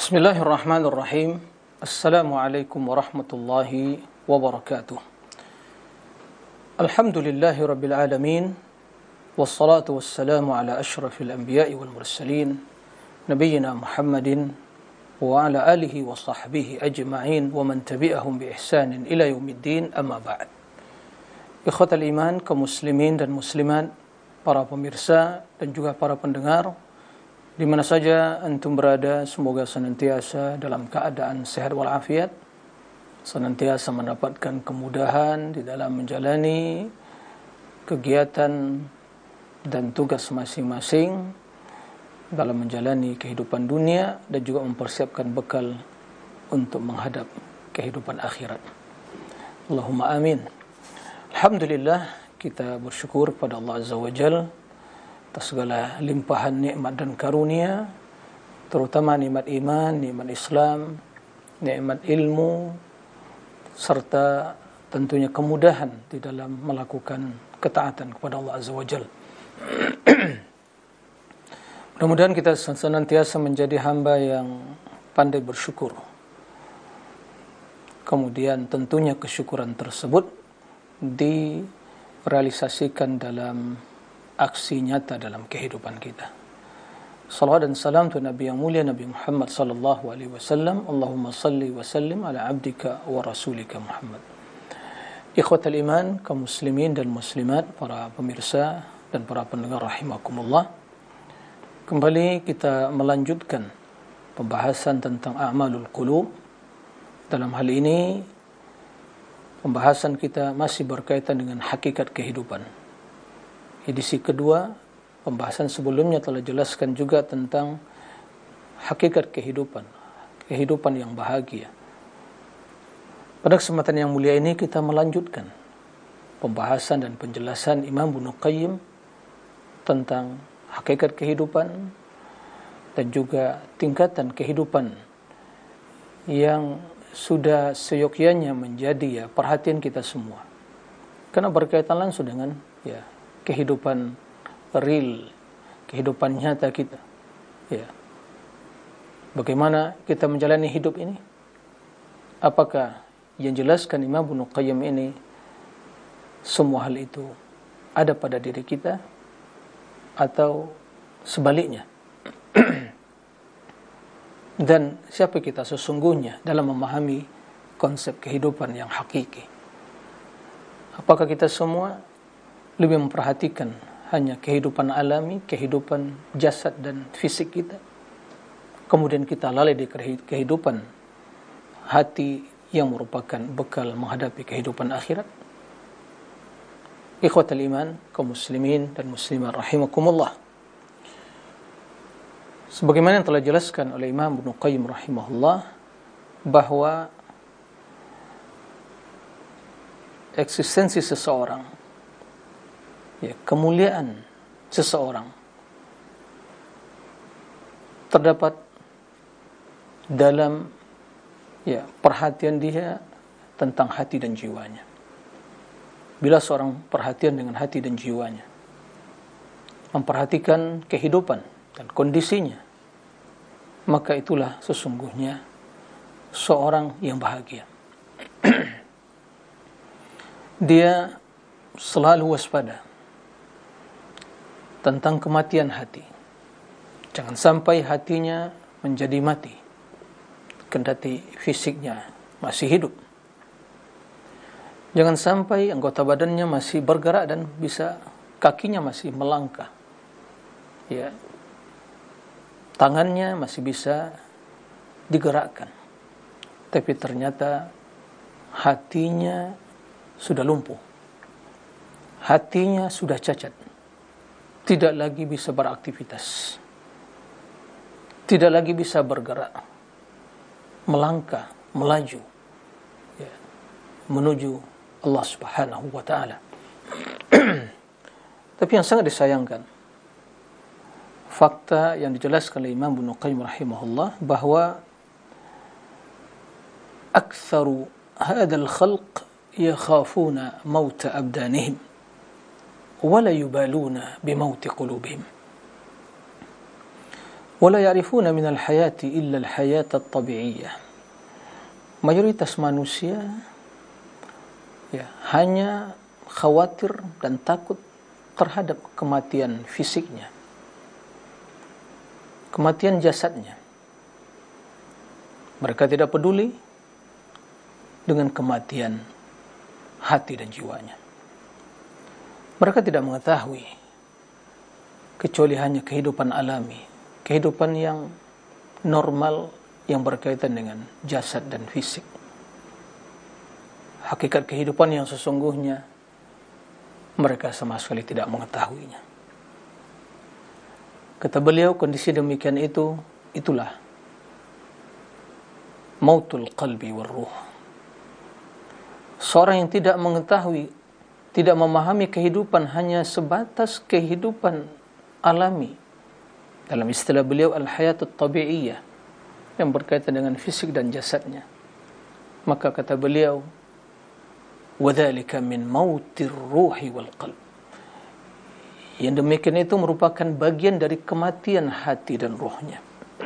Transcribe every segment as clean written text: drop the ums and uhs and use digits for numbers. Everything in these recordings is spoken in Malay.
Bismillahirrahmanirrahim. Assalamualaikum warahmatullahi wabarakatuh. Alhamdulillahi rabbil alamin. Wassalatu wassalamu ala ashrafil anbiya'i wal mursalin, nabiyyina Muhammadin wa ala alihi wa sahbihi ajma'in wa man tabi'ahum bi ihsanin ila yaumiddin, amma ba'd. Ikhwatal iman, kaum muslimin dan muslimat, para pemirsa dan juga para pendengar di mana saja antum berada, semoga senantiasa dalam keadaan sehat walafiat, senantiasa mendapatkan kemudahan di dalam menjalani kegiatan dan tugas masing-masing dalam menjalani kehidupan dunia dan juga mempersiapkan bekal untuk menghadap kehidupan akhirat. Allahumma amin. Alhamdulillah, kita bersyukur kepada Allah Azza wa Jalla atas segala limpahan nikmat dan karunia, terutama nikmat iman, nikmat Islam, nikmat ilmu, serta tentunya kemudahan di dalam melakukan ketaatan kepada Allah Azza wa Jalla. Mudah-mudahan kita senantiasa menjadi hamba yang pandai bersyukur. Kemudian tentunya kesyukuran tersebut direalisasikan dalam aksi nyata dalam kehidupan kita. Salawat dan salam tu Nabi yang mulia, Nabi Muhammad sallallahu alaihi wasallam. Allahumma salli wa sallim ala abdika wa rasulika Muhammad. Ikhwatal iman, kaum muslimin dan muslimat, para pemirsa dan para pendengar rahimakumullah. Kembali kita melanjutkan pembahasan tentang a'malul qulub. Dalam hal ini pembahasan kita masih berkaitan dengan hakikat kehidupan. Edisi kedua, pembahasan sebelumnya telah jelaskan juga tentang hakikat kehidupan, kehidupan yang bahagia. Pada kesempatan yang mulia ini kita melanjutkan pembahasan dan penjelasan Imam Ibnu Qayyim tentang hakikat kehidupan dan juga tingkatan kehidupan yang sudah seyogyanya menjadi perhatian kita semua. Karena berkaitan langsung dengan kehidupan real, kehidupan nyata kita. Bagaimana kita menjalani hidup ini? Apakah yang jelaskan Imam Ibnu Qayyim ini semua hal itu ada pada diri kita atau sebaliknya? Dan siapa kita sesungguhnya dalam memahami konsep kehidupan yang hakiki? Apakah kita semua lebih memperhatikan hanya kehidupan alami, kehidupan jasad dan fisik kita, kemudian kita lalai di kehidupan hati yang merupakan bekal menghadapi kehidupan akhirat? Ikhwatal iman, kaum muslimin dan muslimat rahimakumullah, sebagaimana yang telah dijelaskan oleh Imam Ibnu Qayyim rahimahullah, bahwa eksistensi seseorang, kemuliaan seseorang terdapat dalam perhatian dia tentang hati dan jiwanya. Bila seorang perhatian dengan hati dan jiwanya, memperhatikan kehidupan dan kondisinya, maka itulah sesungguhnya seorang yang bahagia. Dia selalu waspada tentang kematian hati. Jangan sampai hatinya menjadi mati, kendati fisiknya masih hidup. Jangan sampai anggota badannya masih bergerak dan bisa kakinya masih melangkah, tangannya masih bisa digerakkan, tapi ternyata hatinya sudah lumpuh, hatinya sudah cacat, tidak lagi bisa beraktivitas, tidak lagi bisa bergerak, melangkah, melaju menuju Allah Subhanahu wa ta'ala. Tapi yang sangat disayangkan, fakta yang dijelaskan oleh Imam Ibnu Qayyim rahimahullah, bahwa aktsaru hadzal khalq yakhafuna maut abdanihim wa la yubaluna bi maut qulubihim. Wala ya'rifuna minal hayati illa al-hayata at-tabi'iyyah. Mayoritas manusia hanya khawatir dan takut terhadap kematian fisiknya, kematian jasadnya. Mereka tidak peduli dengan kematian hati dan jiwanya. Mereka tidak mengetahui kecuali hanya kehidupan alami, kehidupan yang normal yang berkaitan dengan jasad dan fisik. Hakikat kehidupan yang sesungguhnya mereka sama sekali tidak mengetahuinya. Kata beliau, kondisi demikian itulah mautul qalbi wal ruh. Seorang yang tidak mengetahui, tidak memahami kehidupan hanya sebatas kehidupan alami, dalam istilah beliau al-hayatut tabi'iyyah, yang berkaitan dengan fisik dan jasadnya, maka kata beliau, وَذَلِكَ مِنْ مَوْتِ الرُّوحِ وَالْقَلْبِ. Yang demikian itu merupakan bagian dari kematian hati dan rohnya.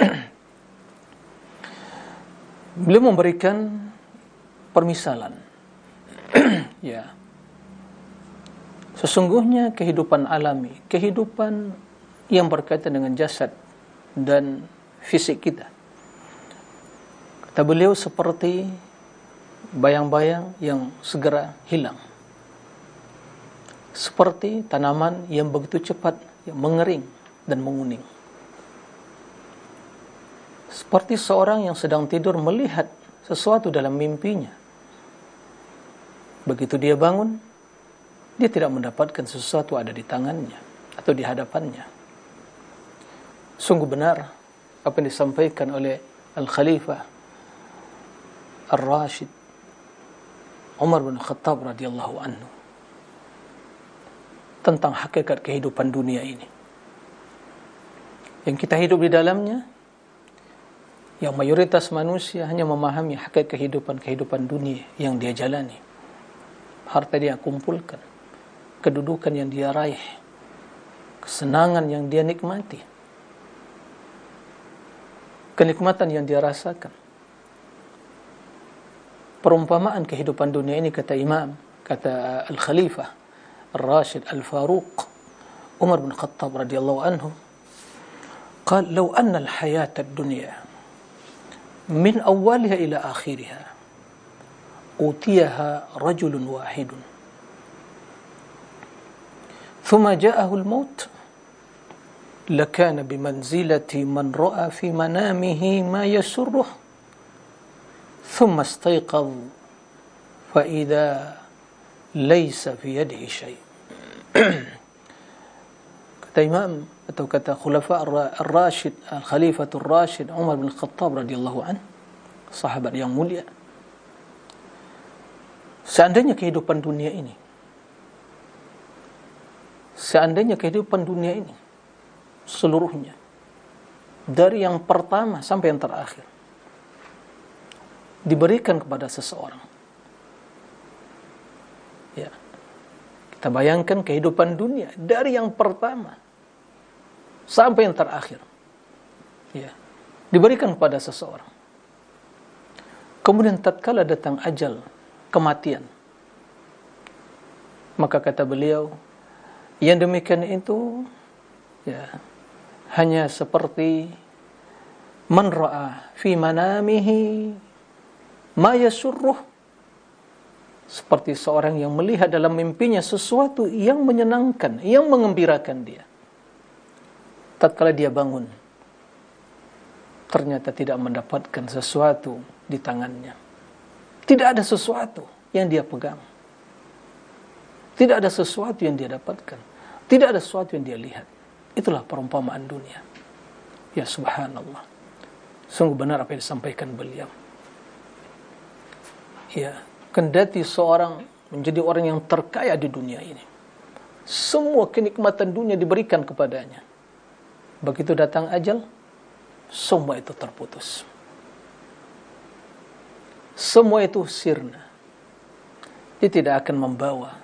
Beliau memberikan permisalan. Ya, sesungguhnya kehidupan alami, kehidupan yang berkaitan dengan jasad dan fisik kita, kata beliau, seperti bayang-bayang yang segera hilang, seperti tanaman yang begitu cepat mengering dan menguning, seperti seorang yang sedang tidur melihat sesuatu dalam mimpinya. Begitu dia bangun, dia tidak mendapatkan sesuatu ada di tangannya atau di hadapannya. Sungguh benar apa yang disampaikan oleh Al-Khalifah Ar-Rashid Umar bin Khattab radhiyallahu anhu tentang hakikat kehidupan dunia ini yang kita hidup di dalamnya, yang mayoritas manusia hanya memahami hakikat kehidupan dunia yang dia jalani, harta dia kumpulkan, kedudukan yang dia raih, kesenangan yang dia nikmati, kenikmatan yang dia rasakan. Perumpamaan kehidupan dunia ini, kata Al-Khalifah Ar-Rashid Al-Faruq Umar bin Khattab radhiyallahu anhu, قال لو أن الحياة الدنيا من أولها إلى آخرها أوتيها رجل واحد ثم جاءه الموت لكان بمنزلة من رأى في منامه ما يسره ثم استيقظ فإذا ليس في يده شيء. Kata Imam atau kata Khulafa Ar-Rashid, Al-Khalifatul Rashid Umar bin Khattab radhiyallahu anhu, sahabat yang mulia, seandainya kehidupan dunia ini seluruhnya, dari yang pertama sampai yang terakhir, diberikan kepada seseorang, ya, kita bayangkan kehidupan dunia dari yang pertama sampai yang terakhir, ya, diberikan kepada seseorang. Kemudian tatkala datang ajal, kematian, maka kata beliau, yang demikian itu, ya, hanya seperti man ra'a fi manamihi ma yasurruh, seperti seorang yang melihat dalam mimpinya sesuatu yang menyenangkan, yang mengembirakan dia. Tatkala dia bangun, ternyata tidak mendapatkan sesuatu di tangannya. Tidak ada sesuatu yang dia pegang. Tidak ada sesuatu yang dia dapatkan. Tidak ada sesuatu yang dia lihat. Itulah perumpamaan dunia. Ya subhanallah. Sungguh benar apa yang disampaikan beliau. Ya, kendati seorang menjadi orang yang terkaya di dunia ini, semua kenikmatan dunia diberikan kepadanya, begitu datang ajal, semua itu terputus. Semua itu sirna. Dia tidak akan membawa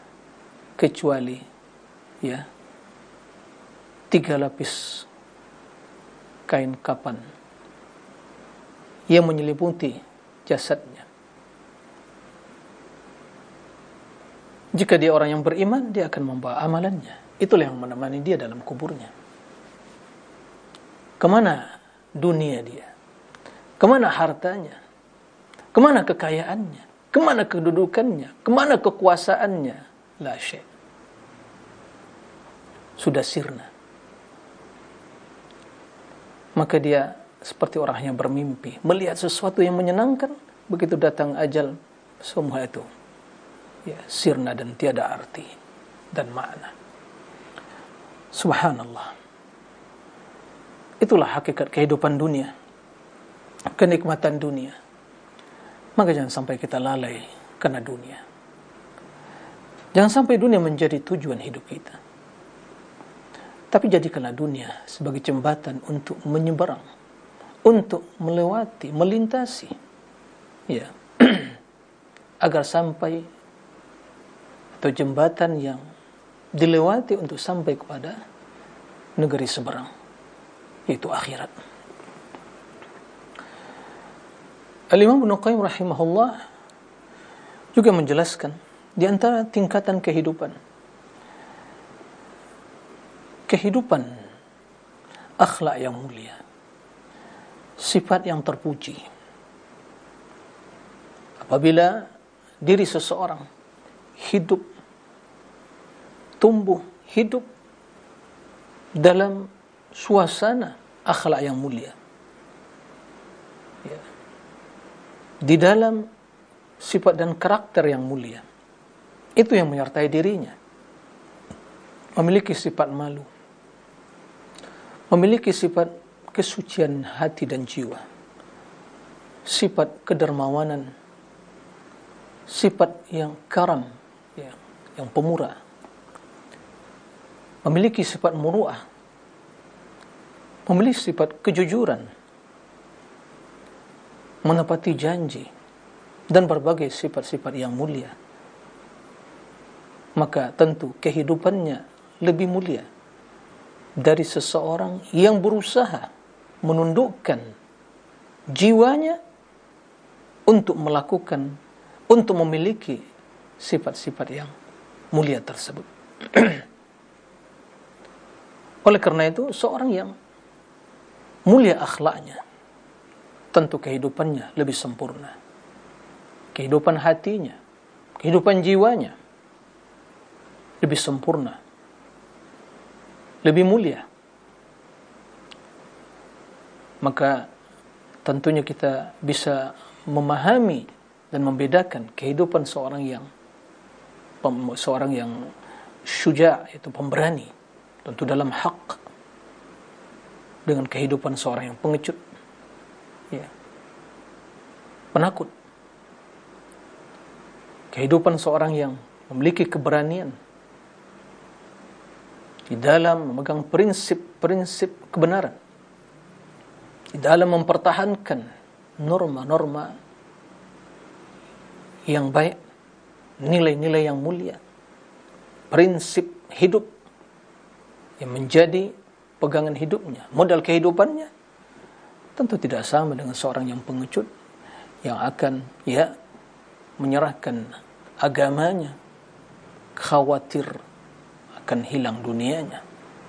kecuali, ya, 3 lapis kain kapan yang menyelimuti jasadnya. Jika dia orang yang beriman, dia akan membawa amalannya. Itulah yang menemani dia dalam kuburnya. Kemana dunia dia? Kemana hartanya? Kemana kekayaannya? Kemana kedudukannya? Kemana kekuasaannya? La syai'. Sudah sirna. Maka dia seperti orang yang bermimpi, melihat sesuatu yang menyenangkan, begitu datang ajal, semua itu ya sirna dan tiada arti dan makna. Subhanallah. Itulah hakikat kehidupan dunia, kenikmatan dunia. Maka jangan sampai kita lalai karena dunia. Jangan sampai dunia menjadi tujuan hidup kita. Tapi jadikanlah dunia sebagai jembatan untuk menyeberang, untuk melewati, melintasi, ya, agar sampai, atau jembatan yang dilewati untuk sampai kepada negeri seberang, yaitu akhirat. Al-Imam Ibnu Qayyim rahimahullah juga menjelaskan di antara tingkatan kehidupan akhlak yang mulia, sifat yang terpuji. Apabila diri seseorang hidup, tumbuh, hidup dalam suasana akhlak yang mulia, ya, di dalam sifat dan karakter yang mulia, itu yang menyertai dirinya. Memiliki sifat malu, memiliki sifat kesucian hati dan jiwa, sifat kedermawanan, sifat yang karam, yang pemurah, memiliki sifat muru'ah, memiliki sifat kejujuran, menepati janji, dan berbagai sifat-sifat yang mulia. Maka tentu kehidupannya lebih mulia dari seseorang yang berusaha menundukkan jiwanya untuk melakukan, untuk memiliki sifat-sifat yang mulia tersebut. Oleh karena itu, seorang yang mulia akhlaknya, tentu kehidupannya lebih sempurna. Kehidupan hatinya, kehidupan jiwanya lebih sempurna, lebih mulia. Maka tentunya kita bisa memahami dan membedakan kehidupan seorang yang syuja', itu pemberani, tentu dalam hak, dengan kehidupan seorang yang pengecut, ya, penakut. Kehidupan seorang yang memiliki keberanian di dalam memegang prinsip-prinsip kebenaran, di dalam mempertahankan norma-norma yang baik, nilai-nilai yang mulia, prinsip hidup yang menjadi pegangan hidupnya, modal kehidupannya, tentu tidak sama dengan seorang yang pengecut yang akan menyerahkan agamanya, khawatir akan hilang dunianya.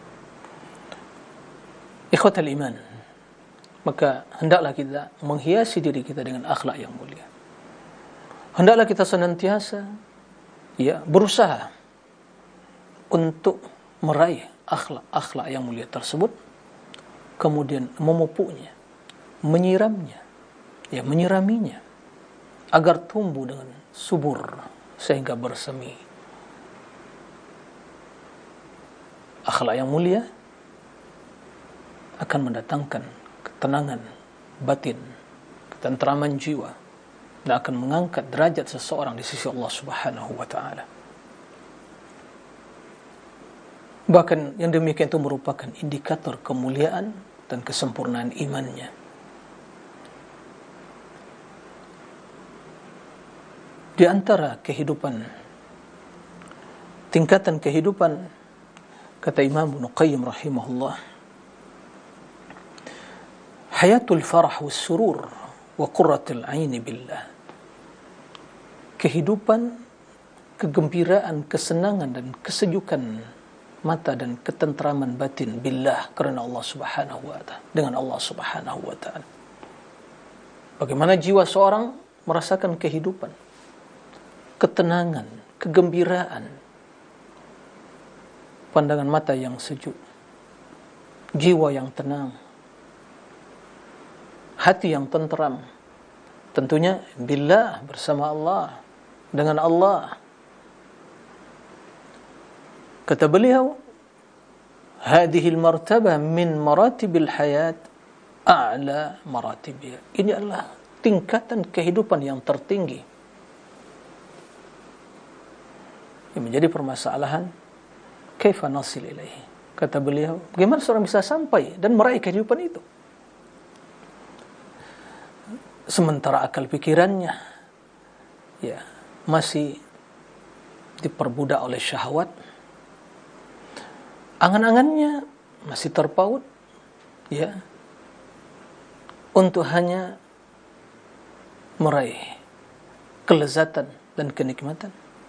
Ikhwatal iman, maka hendaklah kita menghiasi diri kita dengan akhlak yang mulia. Hendaklah kita senantiasa berusaha untuk meraih akhlak yang mulia tersebut, kemudian memupuknya, menyiramnya, menyiraminya, agar tumbuh dengan subur sehingga bersemi. Akhlak yang mulia akan mendatangkan ketenangan batin, ketenteraman jiwa, dan akan mengangkat derajat seseorang di sisi Allah Subhanahu wa ta'ala. Bahkan yang demikian itu merupakan indikator kemuliaan dan kesempurnaan imannya. Di antara kehidupan, tingkatan kehidupan, kata Imam Ibnu Qayyim rahimahullah, hayatul farah was surur wa qurratul aini billah. Kehidupan, kegembiraan, kesenangan dan kesejukan mata dan ketentraman batin billah, karena Allah Subhanahu wa ta'ala, dengan Allah Subhanahu wa ta'ala. Bagaimana jiwa seorang merasakan kehidupan, ketenangan, kegembiraan, pandangan mata yang sejuk, jiwa yang tenang, hati yang tenteram, tentunya billah, bersama Allah, dengan Allah. Kata beliau, hadhil martabah min maratibil hayat a'la maratibnya. Ini adalah tingkatan kehidupan yang tertinggi. Yang menjadi permasalahan, kaifa nasil ilaihi. Kata beliau, bagaimana seorang bisa sampai dan meraih kehidupan itu? Sementara akal pikirannya ya masih diperbudak oleh syahwat, angan-angannya masih terpaut ya untuk hanya meraih kelezatan dan kenikmatan.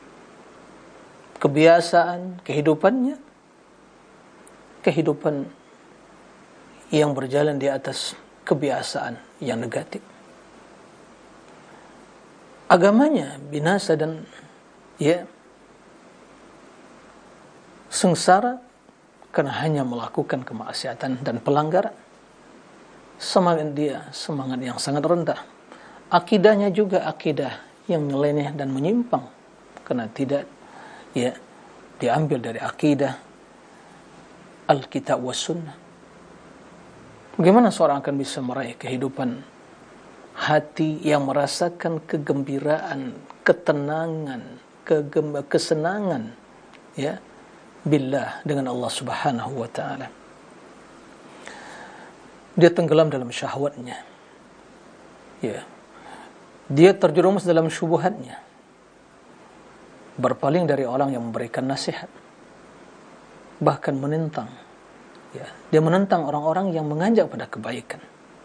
Kebiasaan kehidupannya, kehidupan yang berjalan di atas kebiasaan yang negatif. Agamanya binasa dan ya sengsara karena hanya melakukan kemaksiatan dan pelanggaran. Semangat dia semangat yang sangat rendah. Akidahnya juga akidah yang nyeleneh dan menyimpang karena tidak ya diambil dari akidah Alkitab was Sunnah. Bagaimana seorang akan bisa meraih kehidupan hati yang merasakan kegembiraan, ketenangan, kesenangan ya billah, dengan Allah Subhanahu wa ta'ala? Dia tenggelam dalam syahwatnya ya, dia terjerumus dalam syubhatnya, berpaling dari orang yang memberikan nasihat, bahkan menentang ya, dia menentang orang-orang yang mengajak pada kebaikan.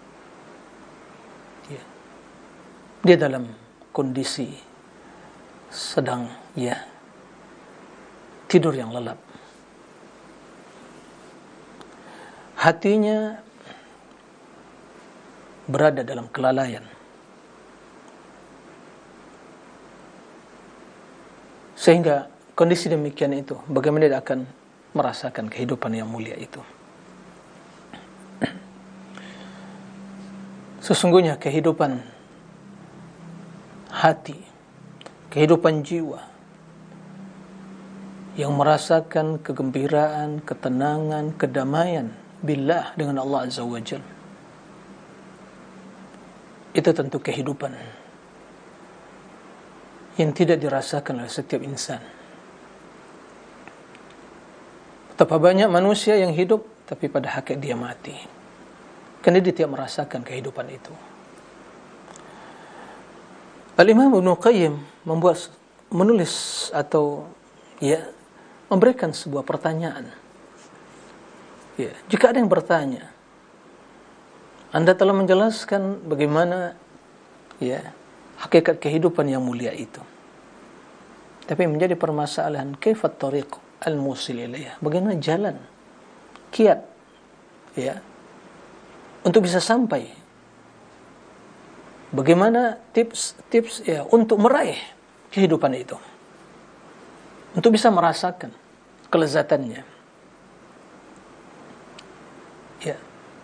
Dia dalam kondisi sedang ya tidur yang lelap. Hatinya berada dalam kelalaian. Sehingga kondisi demikian itu, bagaimana dia akan merasakan kehidupan yang mulia itu? Sesungguhnya kehidupan hati, kehidupan jiwa yang merasakan kegembiraan, ketenangan, kedamaian billah, dengan Allah Azza wa Jalla, itu tentu kehidupan yang tidak dirasakan oleh setiap insan. Betapa banyak manusia yang hidup tapi pada hakikat dia mati, karena dia tidak merasakan kehidupan itu. Al-Imam Ibnu Qayyim menulis atau ya memberikan sebuah pertanyaan. Ya, jika ada yang bertanya, Anda telah menjelaskan bagaimana ya hakikat kehidupan yang mulia itu, tapi menjadi permasalahan kaifat tariq al-musil ilaiha, bagaimana jalan kiat ya untuk bisa sampai, bagaimana tips ya untuk meraih kehidupan itu, untuk bisa merasakan kelezatannya. Ya.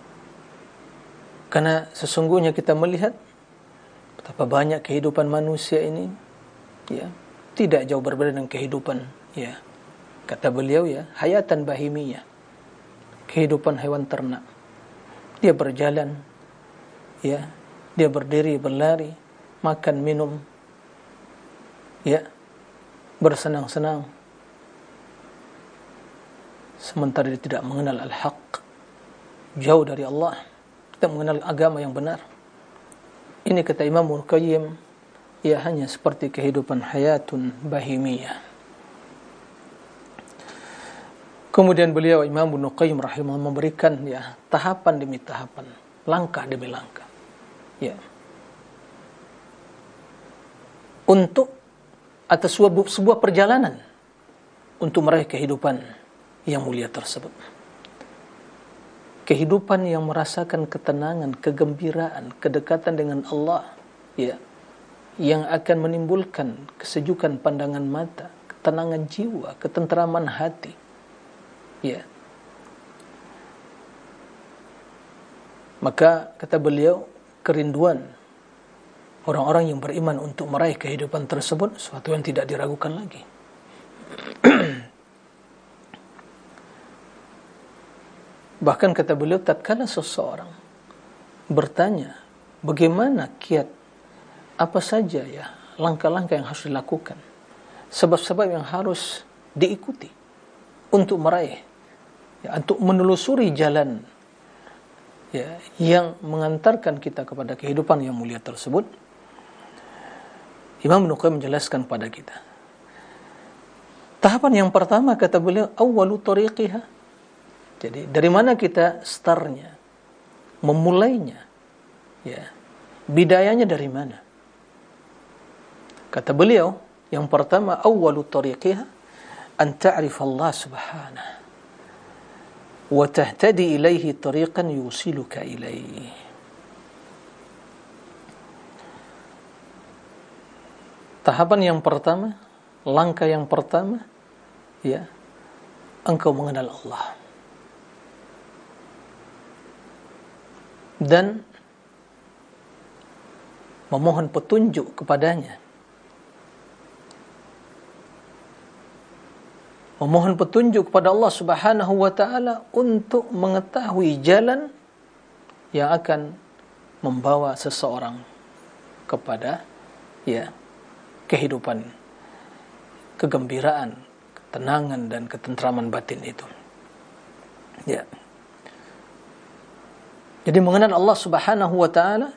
Karena sesungguhnya kita melihat betapa banyak kehidupan manusia ini ya tidak jauh berbeda dengan kehidupan ya, kata beliau ya, hayatan bahimiyah, kehidupan hewan ternak. Dia berjalan ya, dia berdiri, berlari, makan, minum ya, bersenang-senang, sementara dia tidak mengenal al-haq, jauh dari Allah, tidak mengenal agama yang benar. Ini kata Imam Ibnu Qayyim, ia hanya seperti kehidupan hayatun bahimiyah. Kemudian beliau Imam Ibnu Qayyim rahimahullah memberikan ya tahapan demi tahapan langkah demi langkah, ya, untuk atas sebuah perjalanan untuk meraih kehidupan yang mulia tersebut. Kehidupan yang merasakan ketenangan, kegembiraan, kedekatan dengan Allah, ya, yang akan menimbulkan kesejukan pandangan mata, ketenangan jiwa, ketenteraman hati, ya. Maka kata beliau, kerinduan orang-orang yang beriman untuk meraih kehidupan tersebut sesuatu yang tidak diragukan lagi. Bahkan kata beliau, tatkala seseorang bertanya, bagaimana kiat, apa saja ya langkah-langkah yang harus dilakukan, sebab-sebab yang harus diikuti untuk meraih, ya, untuk menelusuri jalan, ya, yang mengantarkan kita kepada kehidupan yang mulia tersebut, Imam Ibnu Qayyim menjelaskan pada kita. Tahapan yang pertama kata beliau, awwalu tariqiha. Jadi dari mana kita startnya, memulainya, ya, bidayanya dari mana? Kata beliau, yang pertama, awwalu tariqiha an ta'rif Allah subhanahu wa tahtadi ilaihi tariqan yusiluka ilaihi. Tahapan yang pertama, langkah yang pertama, ya, engkau mengenal Allah dan memohon petunjuk kepadanya, memohon petunjuk kepada Allah Subhanahu wa ta'ala untuk mengetahui jalan yang akan membawa seseorang kepada, ya, kehidupan, kegembiraan, ketenangan dan ketentraman batin itu, ya. Jadi mengenal Allah Subhanahu wa ta'ala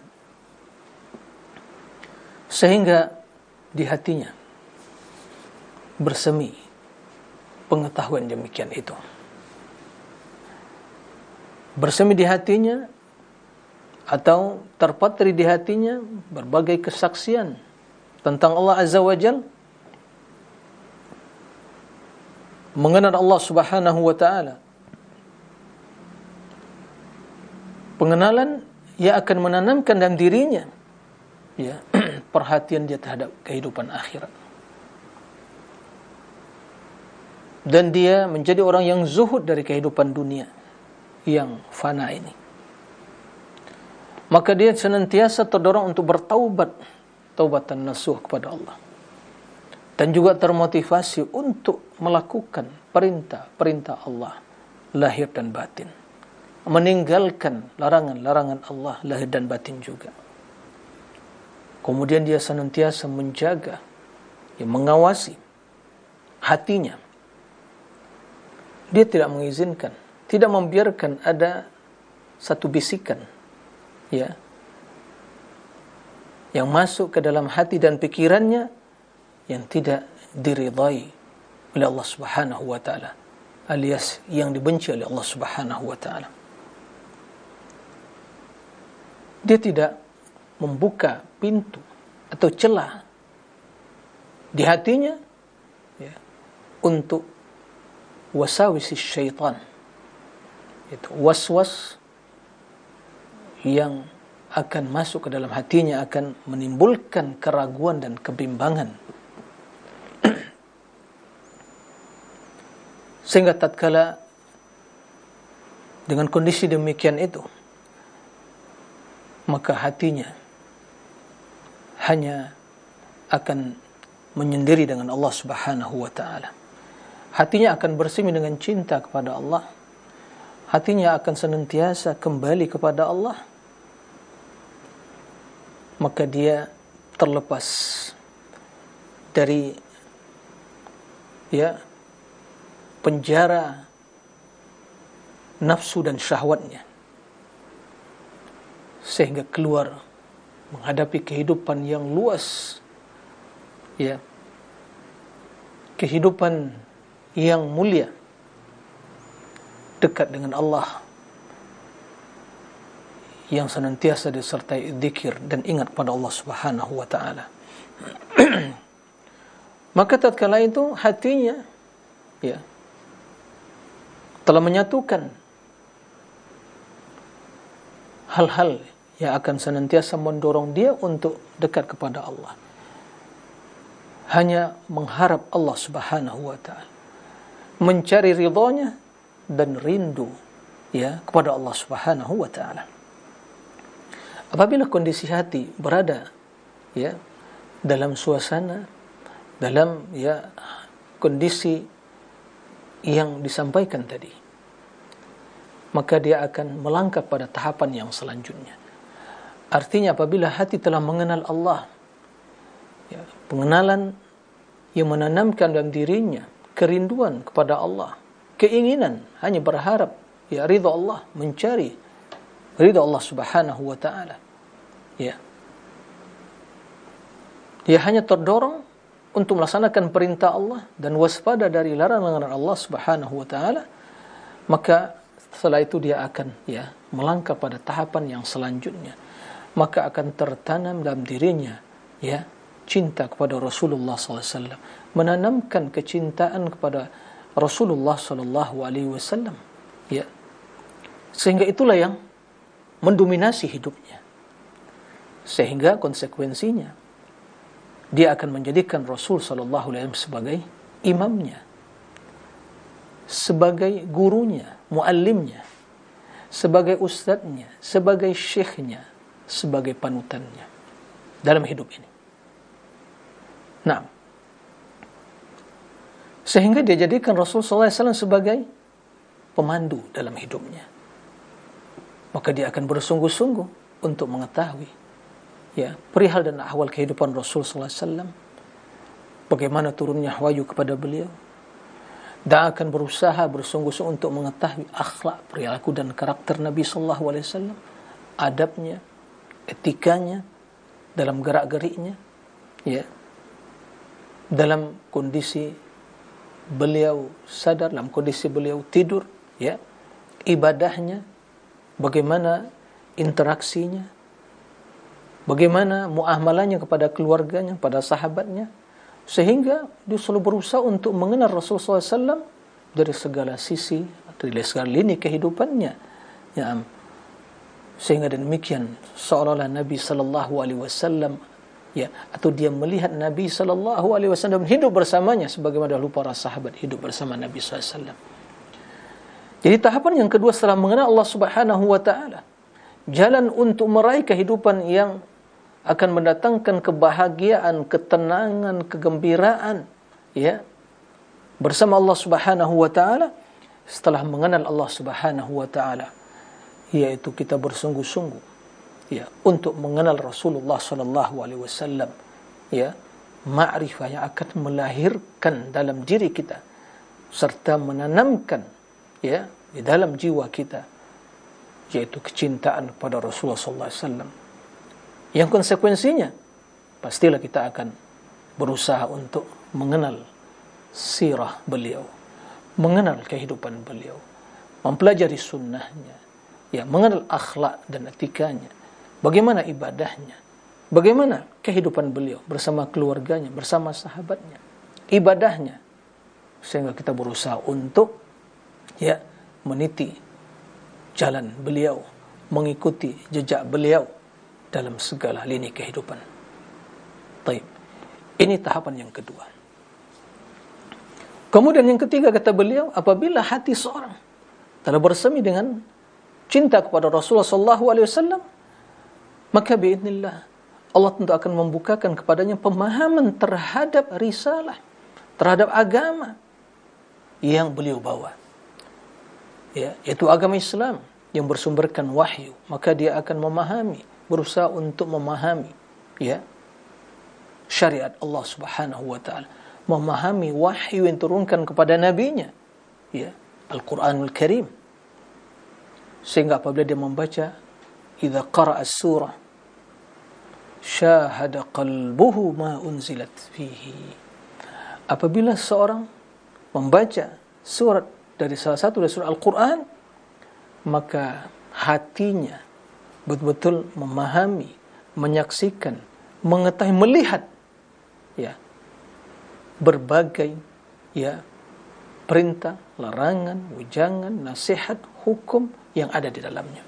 sehingga di hatinya bersemi pengetahuan demikian itu. Bersemi di hatinya atau terpatri di hatinya berbagai kesaksian tentang Allah Azza wa Jalla. Mengenal Allah Subhanahu wa ta'ala, pengenalan yang akan menanamkan dalam dirinya, ya, perhatian dia terhadap kehidupan akhirat, dan dia menjadi orang yang zuhud dari kehidupan dunia yang fana ini. Maka dia senantiasa terdorong untuk bertaubat, taubatan nasuh kepada Allah, dan juga termotivasi untuk melakukan perintah-perintah Allah lahir dan batin, meninggalkan larangan-larangan Allah lahir dan batin juga. Kemudian dia senantiasa menjaga, ya, mengawasi hatinya. Dia tidak mengizinkan, tidak membiarkan ada satu bisikan, ya, yang masuk ke dalam hati dan pikirannya yang tidak diridai oleh Allah Subhanahu wa ta'ala, alias yang dibenci oleh Allah Subhanahu wa ta'ala. Dia tidak membuka pintu atau celah di hatinya, ya, untuk wasawis syaitan, itu waswas yang akan masuk ke dalam hatinya, akan menimbulkan keraguan dan kebimbangan. Sehingga tatkala dengan kondisi demikian itu, maka hatinya hanya akan menyendiri dengan Allah Subhanahu wa ta'ala. Hatinya akan bersemi dengan cinta kepada Allah. Hatinya akan senantiasa kembali kepada Allah. Maka dia terlepas dari, ya, penjara nafsu dan syahwatnya, sehingga keluar menghadapi kehidupan yang luas, ya, kehidupan yang mulia, dekat dengan Allah, yang senantiasa disertai zikir dan ingat kepada Allah Subhanahu wa taala. Maka tatkala itu hatinya ya telah menyatukan hal-hal yang akan senantiasa mendorong dia untuk dekat kepada Allah, hanya mengharap Allah Subhanahu wa taala, mencari ridhonya dan rindu ya kepada Allah Subhanahu wa taala. Apabila kondisi hati berada ya dalam suasana, dalam ya kondisi yang disampaikan tadi, maka dia akan melangkah pada tahapan yang selanjutnya. Artinya apabila hati telah mengenal Allah ya, pengenalan yang menanamkan dalam dirinya kerinduan kepada Allah, keinginan hanya berharap ya ridha Allah, mencari ridha Allah Subhanahu wa taala, ya dia hanya terdorong untuk melaksanakan perintah Allah dan waspada dari larangan Allah Subhanahu wa taala, maka setelah itu dia akan ya melangkah pada tahapan yang selanjutnya. Maka akan tertanam dalam dirinya ya cinta kepada Rasulullah SAW, menanamkan kecintaan kepada Rasulullah SAW, ya, sehingga itulah yang mendominasi hidupnya, sehingga konsekuensinya dia akan menjadikan Rasul SAW sebagai imamnya, sebagai gurunya, muallimnya, sebagai ustadznya, sebagai syekhnya, sebagai panutannya dalam hidup ini. Nah, sehingga dia jadikan Rasul SAW sebagai pemandu dalam hidupnya. Maka dia akan bersungguh-sungguh untuk mengetahui ya perihal dan ahwal kehidupan Rasul SAW, bagaimana turunnya wahyu kepada beliau, dan akan berusaha bersungguh-sungguh untuk mengetahui akhlak, perilaku dan karakter Nabi SAW, adabnya, etikanya dalam gerak-geriknya, ya, dalam kondisi beliau sadar, dalam kondisi beliau tidur, ya, ibadahnya, bagaimana interaksinya, bagaimana muamalahnya kepada keluarganya, pada sahabatnya, sehingga dia selalu berusaha untuk mengenal Rasulullah SAW dari segala sisi, dari segala lini kehidupannya, ya, sehingga demikian seolah-olah Nabi SAW ya, atau dia melihat Nabi SAW hidup bersamanya sebagaimana dahulu para sahabat hidup bersama Nabi SAW. Jadi tahapan yang kedua setelah mengenal Allah Subhanahu wa taala, jalan untuk meraih kehidupan yang akan mendatangkan kebahagiaan, ketenangan, kegembiraan ya bersama Allah Subhanahu wa taala, setelah mengenal Allah Subhanahu wa taala, yaitu kita bersungguh-sungguh ya untuk mengenal Rasulullah sallallahu alaihi wasallam, ya, ma'rifah yang akan melahirkan dalam diri kita serta menanamkan ya di dalam jiwa kita, yaitu kecintaan kepada Rasulullah sallallahu alaihi wasallam, yang konsekuensinya pastilah kita akan berusaha untuk mengenal sirah beliau, mengenal kehidupan beliau, mempelajari sunnahnya, ya, mengenal akhlak dan etikanya, bagaimana ibadahnya, bagaimana kehidupan beliau bersama keluarganya, bersama sahabatnya, ibadahnya, sehingga kita berusaha untuk ya meniti jalan beliau, mengikuti jejak beliau dalam segala lini kehidupan. Baik, ini tahapan yang kedua. Kemudian yang ketiga kata beliau, apabila hati seorang telah bersemi dengan cinta kepada Rasulullah SAW, maka biidznillah Allah tentu akan membukakan kepadanya pemahaman terhadap risalah, terhadap agama yang beliau bawa, ya, yaitu agama Islam yang bersumberkan wahyu. Maka dia akan memahami, berusaha untuk memahami ya syariat Allah Subhanahu wa taala, memahami wahyu yang turunkan kepada nabinya, ya, Al-Quranul Karim, sehingga apabila dia membaca, idza qara'a as-surah syahada qalbuhu ma unzilat fihi, apabila seorang membaca surat dari salah satu dari surah Al-Quran, maka hatinya betul-betul memahami, menyaksikan, mengetahui, melihat ya berbagai ya perintah, larangan, wejangan, nasihat, hukum yang ada di dalamnya.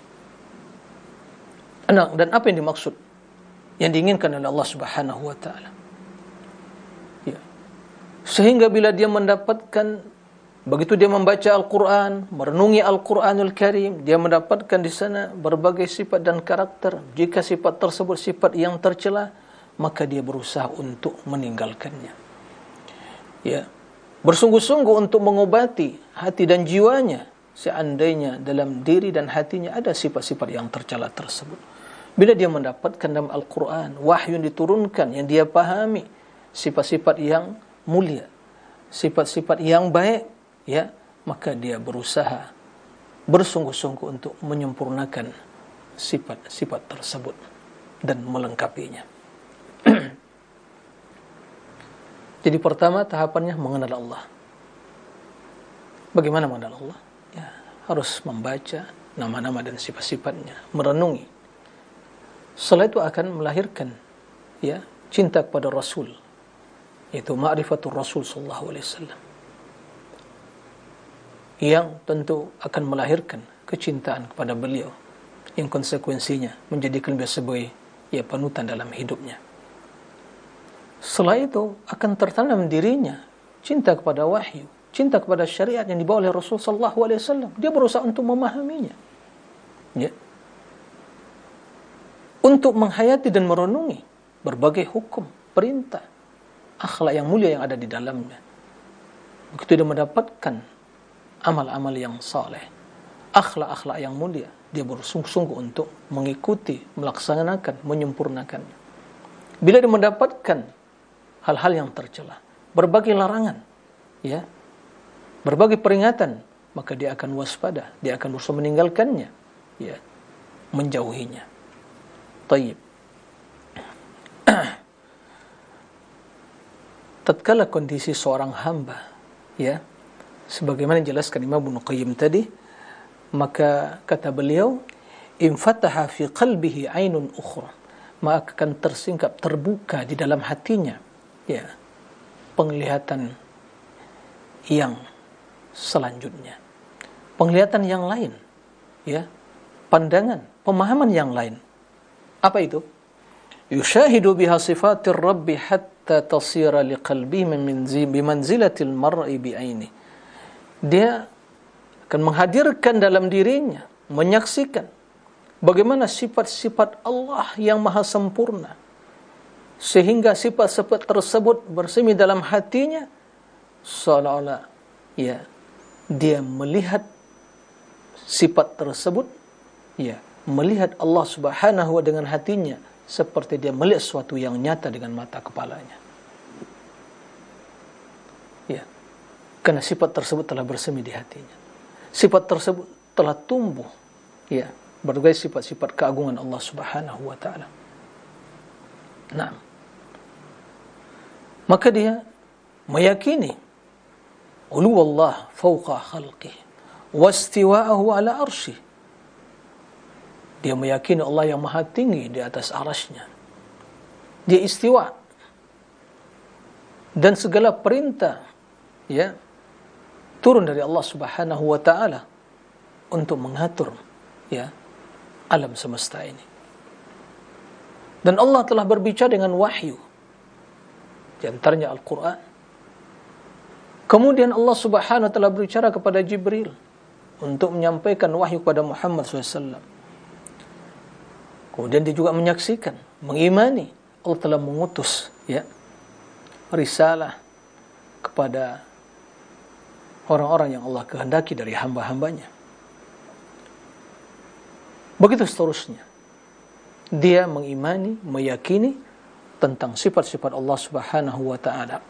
Dan apa yang dimaksud, yang diinginkan oleh Allah Subhanahu wa taala. Ya. Sehingga bila dia mendapatkan, begitu dia membaca Al-Quran, merenungi Al-Quranul Karim, dia mendapatkan di sana berbagai sifat dan karakter. Jika sifat tersebut sifat yang tercela, maka dia berusaha untuk meninggalkannya. Ya, bersungguh-sungguh untuk mengobati hati dan jiwanya, seandainya dalam diri dan hatinya ada sifat-sifat yang tercela tersebut. Bila dia mendapatkan dalam Al-Quran wahyu yang diturunkan, yang dia pahami, sifat-sifat yang mulia, sifat-sifat yang baik, ya, maka dia berusaha bersungguh-sungguh untuk menyempurnakan sifat-sifat tersebut dan melengkapinya. Jadi pertama tahapannya mengenal Allah. Bagaimana mengenal Allah? Ya, harus membaca nama-nama dan sifat-sifatnya, merenungi. Setelah itu akan melahirkan ya cinta kepada Rasul, yaitu ma'rifatul Rasul sallallahu alaihi wasallam, yang tentu akan melahirkan kecintaan kepada beliau, yang konsekuensinya menjadikan beliau sebagai ya panutan dalam hidupnya. Setelah itu akan tertanam dirinya cinta kepada wahyu, cinta kepada syariat yang dibawa oleh Rasul sallallahu alaihi wasallam. Dia berusaha untuk memahaminya, ya, untuk menghayati dan merenungi berbagai hukum, perintah, akhlak yang mulia yang ada di dalamnya. Begitu dia mendapatkan amal-amal yang saleh, akhlak-akhlak yang mulia, dia bersungguh-sungguh untuk mengikuti, melaksanakan, menyempurnakannya. Bila dia mendapatkan hal-hal yang tercela, berbagai larangan, ya, berbagai peringatan, maka dia akan waspada, dia akan berusaha meninggalkannya, ya, menjauhinya. Tayyib. Tatkala kondisi seorang hamba, ya, sebagaimana dijelaskan Imam Ibnu Qayyim tadi, maka kata beliau, in fataha fi qalbihi ainun ukhra, maka akan tersingkap, terbuka di dalam hatinya, ya, penglihatan yang selanjutnya, penglihatan yang lain, ya, pandangan, pemahaman yang lain. Apa itu? Yushahidu biha sifatir rabbi hatta tasira liqalbihi bimanzilatil mar'i bi'aini. Dia akan menghadirkan dalam dirinya, menyaksikan bagaimana sifat-sifat Allah yang maha sempurna, sehingga sifat-sifat tersebut bersemi dalam hatinya, seolah-olah ya dia melihat sifat tersebut, ya, melihat Allah Subhanahu wa dengan hatinya, seperti dia melihat sesuatu yang nyata dengan mata kepalanya. Ya, karena sifat tersebut telah bersemi di hatinya. Sifat tersebut telah tumbuh, ya, berbagai sifat-sifat keagungan Allah Subhanahu wa taala. Nah, maka dia meyakini uluwallah fawqa khalqihi wastiwa'ahu ala arsyih. Dia meyakini Allah yang maha tinggi di atas arasy-Nya. Dia istiwa, dan segala perintah, ya, turun dari Allah Subhanahu wa taala untuk mengatur, ya, alam semesta ini. Dan Allah telah berbicara dengan wahyu, di antaranya Al-Quran. Kemudian Allah Subhanahu wa taala berbicara kepada Jibril untuk menyampaikan wahyu kepada Muhammad SAW. Kemudian dia juga menyaksikan, mengimani Allah telah mengutus, ya, risalah kepada orang-orang yang Allah kehendaki dari hamba-hambanya. Begitu seterusnya. Dia mengimani, meyakini tentang sifat-sifat Allah Subhanahu wa taala.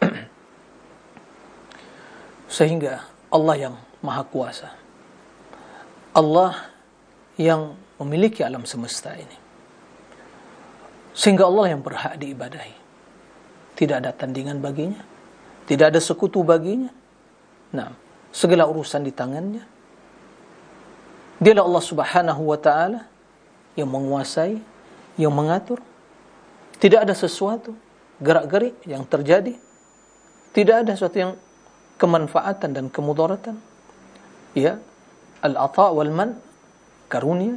Sehingga Allah yang maha kuasa, Allah yang memiliki alam semesta ini, sehingga Allah yang berhak diibadahi. Tidak ada tandingan baginya, tidak ada sekutu baginya. Nah, segala urusan di tangannya. Dialah Allah Subhanahu wa taala yang menguasai, yang mengatur. Tidak ada sesuatu gerak-gerik yang terjadi, tidak ada sesuatu yang kemanfaatan dan kemudaratan. Ya, al-ata' wal man, karunia,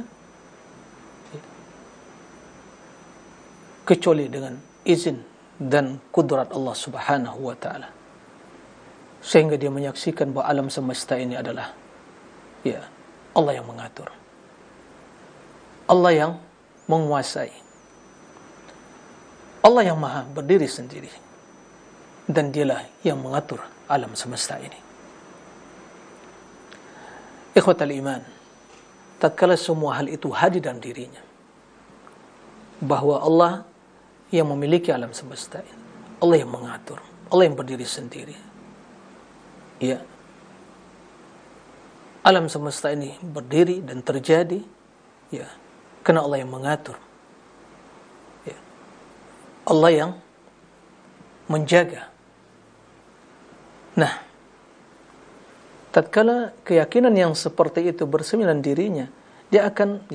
kecuali dengan izin dan kudrat Allah Subhanahu wa ta'ala. Sehingga dia menyaksikan bahawa alam semesta ini adalah Allah yang mengatur, Allah yang menguasai, Allah yang maha berdiri sendiri, dan dialah yang mengatur alam semesta ini. Ikhwatal iman, tatkala semua hal itu hadir dalam dirinya, bahwa Allah yang memiliki alam semesta ini, Allah yang mengatur, Allah yang berdiri sendiri. Ya, alam semesta ini berdiri dan terjadi, ya, karena Allah yang mengatur, ya, Allah yang menjaga. Nah, tatkala keyakinan yang seperti itu bersemi dalam dirinya, dia akan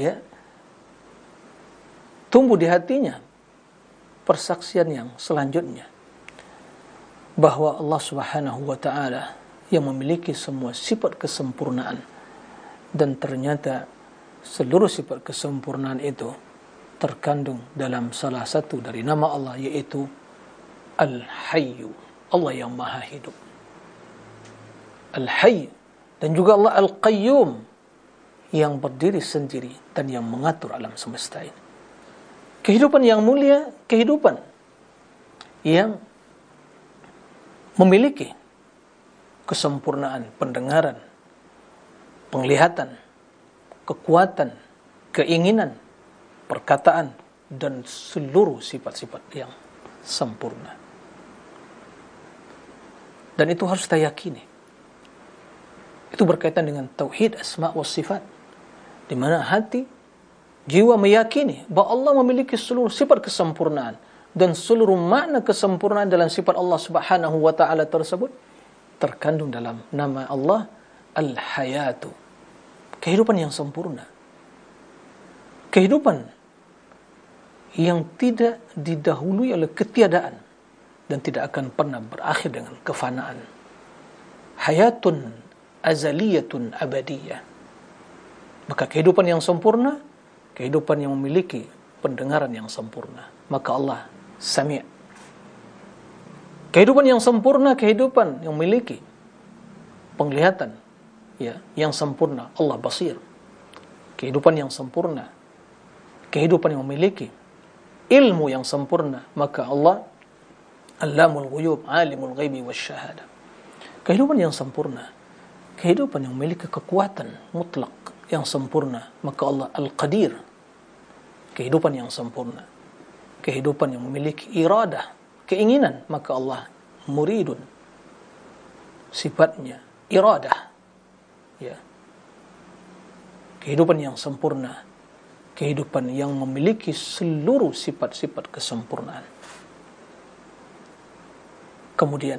tumbuh di hatinya persaksian yang selanjutnya, bahwa Allah Subhanahu wa ta'ala yang memiliki semua sifat kesempurnaan, dan ternyata seluruh sifat kesempurnaan itu terkandung dalam salah satu dari nama Allah, yaitu Al-Hayyu, Allah yang maha hidup. Al-Hayy, dan juga Allah Al-Qayyum, yang berdiri sendiri dan yang mengatur alam semesta ini. Kehidupan yang mulia, kehidupan yang memiliki kesempurnaan pendengaran, penglihatan, kekuatan, keinginan, perkataan, dan seluruh sifat-sifat yang sempurna. Dan itu harus kita yakini. Itu berkaitan dengan tauhid asma wa sifat, di mana hati, jiwa meyakini bahwa Allah memiliki seluruh sifat kesempurnaan, dan seluruh makna kesempurnaan dalam sifat Allah Subhanahu wa ta'ala tersebut terkandung dalam nama Allah Al-Hayatu, kehidupan yang sempurna, kehidupan yang tidak didahului oleh ketiadaan dan tidak akan pernah berakhir dengan kefanaan. Hayatun azaliyatun abadiyah. Maka kehidupan yang sempurna, kehidupan yang memiliki pendengaran yang sempurna, maka Allah Sami'. Kehidupan yang sempurna, kehidupan yang memiliki penglihatan yang sempurna, Allah Basir. Kehidupan yang sempurna, kehidupan yang memiliki ilmu yang sempurna, maka Allah Allamul Ghuyub, Alimul Ghaibi Wasyahadah. Kehidupan yang sempurna, kehidupan yang memiliki kekuatan mutlak yang sempurna, maka Allah Al-Qadir. Kehidupan yang sempurna, kehidupan yang memiliki iradah, keinginan, maka Allah Muridun. Sifatnya iradah, kehidupan yang sempurna, kehidupan yang memiliki seluruh sifat-sifat kesempurnaan. Kemudian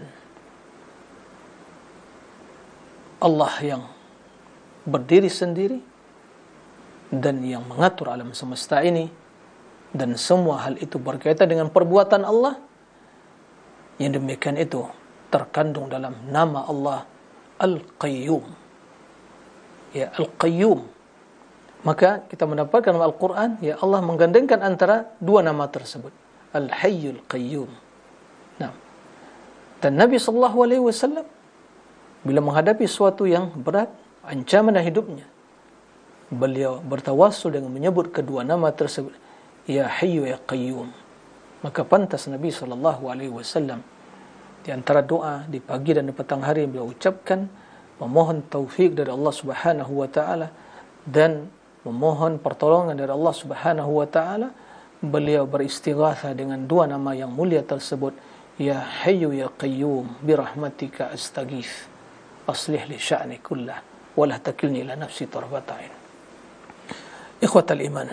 Allah yang berdiri sendiri dan yang mengatur alam semesta ini, dan semua hal itu berkaitan dengan perbuatan Allah, yang demikian itu terkandung dalam nama Allah Al-Qayyum. Al-Qayyum. Maka kita mendapatkan dalam Al-Quran, Allah menggandengkan antara dua nama tersebut, Al-Hayyul Qayyum. Nah, dan Nabi SAW bila menghadapi sesuatu yang berat, ancaman hidupnya, beliau bertawassul dengan menyebut kedua nama tersebut, Ya Hayyu Ya Qayyum. Maka pantas Nabi SAW di antara doa di pagi dan di petang hari beliau ucapkan, memohon taufik dari Allah Subhanahu wa ta'ala dan memohon pertolongan dari Allah Subhanahu wa ta'ala. Beliau beristighatsah dengan dua nama yang mulia tersebut, Ya Hayyu Ya Qayyum birahmatika astaghits aslih li sya'ni kullah wa la takilni ila nafsi tarfata ain. Ikhwatal iman,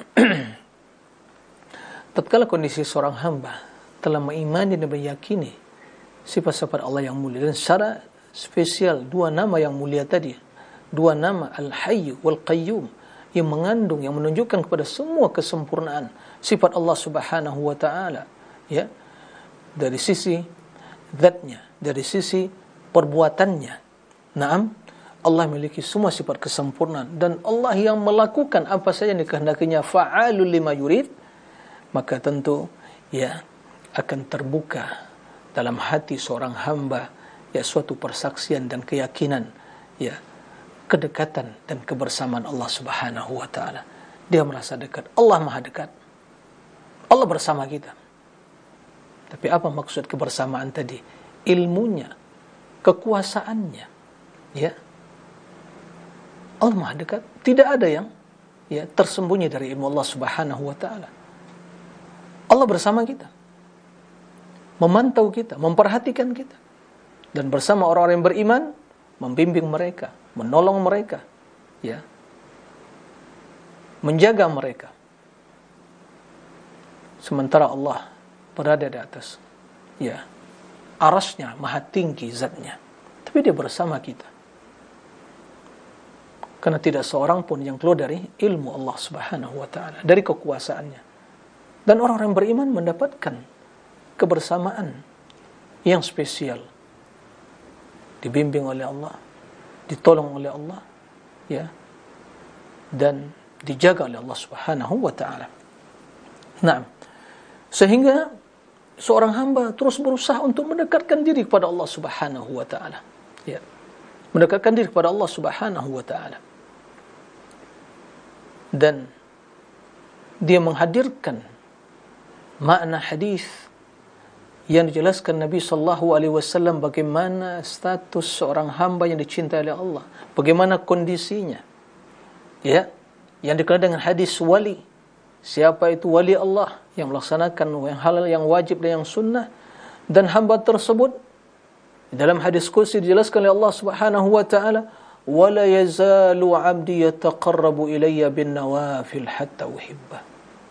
tatkala kondisi seorang hamba telah mengimani dan meyakini sifat-sifat Allah yang mulia, dan secara spesial dua nama yang mulia tadi, dua nama Al-Hayy wal Qayyum, yang mengandung, yang menunjukkan kepada semua kesempurnaan sifat Allah Subhanahu wa taala, ya, dari sisi zatnya, dari sisi perbuatannya. Naam, Allah memiliki semua sifat kesempurnaan, dan Allah yang melakukan apa saja yang dikehendakinya, fa'alul lima yurid, maka tentu ya akan terbuka dalam hati seorang hamba ya suatu persaksian dan keyakinan, ya, kedekatan dan kebersamaan Allah Subhanahu wa taala. Dia merasa dekat, Allah Maha dekat, Allah bersama kita. Tapi apa maksud kebersamaan tadi? Ilmunya, kekuasaannya, ya. Allah Maha dekat, tidak ada yang ya tersembunyi dari ilmu Allah Subhanahu wa taala. Allah bersama kita, memantau kita, memperhatikan kita, dan bersama orang-orang yang beriman membimbing mereka, menolong mereka, ya, menjaga mereka. Sementara Allah berada di atas, ya, arasnya, maha tinggi zatnya, tapi dia bersama kita. Karena tidak seorang pun yang keluar dari ilmu Allah Subhanahu wa taala, dari kekuasaannya. Dan orang-orang beriman mendapatkan kebersamaan yang spesial, dibimbing oleh Allah, ditolong oleh Allah, ya, dan dijaga oleh Allah Subhanahu wa taala. Nah, sehingga seorang hamba terus berusaha untuk mendekatkan diri kepada Allah Subhanahu wa taala, ya, mendekatkan diri kepada Allah Subhanahu wa taala, dan dia menghadirkan makna hadis yang dijelaskan Nabi sallallahu alaihi wasallam bagaimana status seorang hamba yang dicintai oleh Allah, bagaimana kondisinya, ya, yang dikenal dengan hadis wali. Siapa itu wali Allah? Yang melaksanakan yang halal, yang wajib dan yang sunnah. Dan hamba tersebut dalam hadis qudsi dijelaskan oleh Allah Subhanahu wa taala, wala yazalu 'abdi yataqarrabu ilayya bin nawafil hatta uhibba.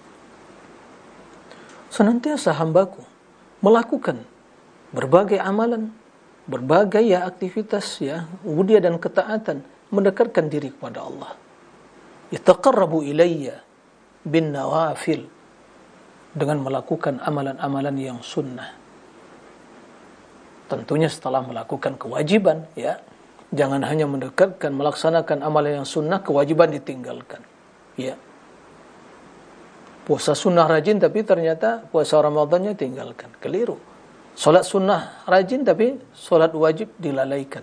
Senantiasa hambaku melakukan berbagai amalan, berbagai ya aktivitas, ya, ubudiah dan ketaatan, mendekatkan diri kepada Allah. Yataqarrabu ilayya bin nawafil, dengan melakukan amalan-amalan yang sunnah. Tentunya setelah melakukan kewajiban, ya. Jangan hanya mendekatkan, melaksanakan amalan yang sunnah, kewajiban ditinggalkan, ya. Puasa sunnah rajin tapi ternyata puasa Ramadannya tinggalkan, keliru. Solat sunnah rajin tapi solat wajib dilalaikan.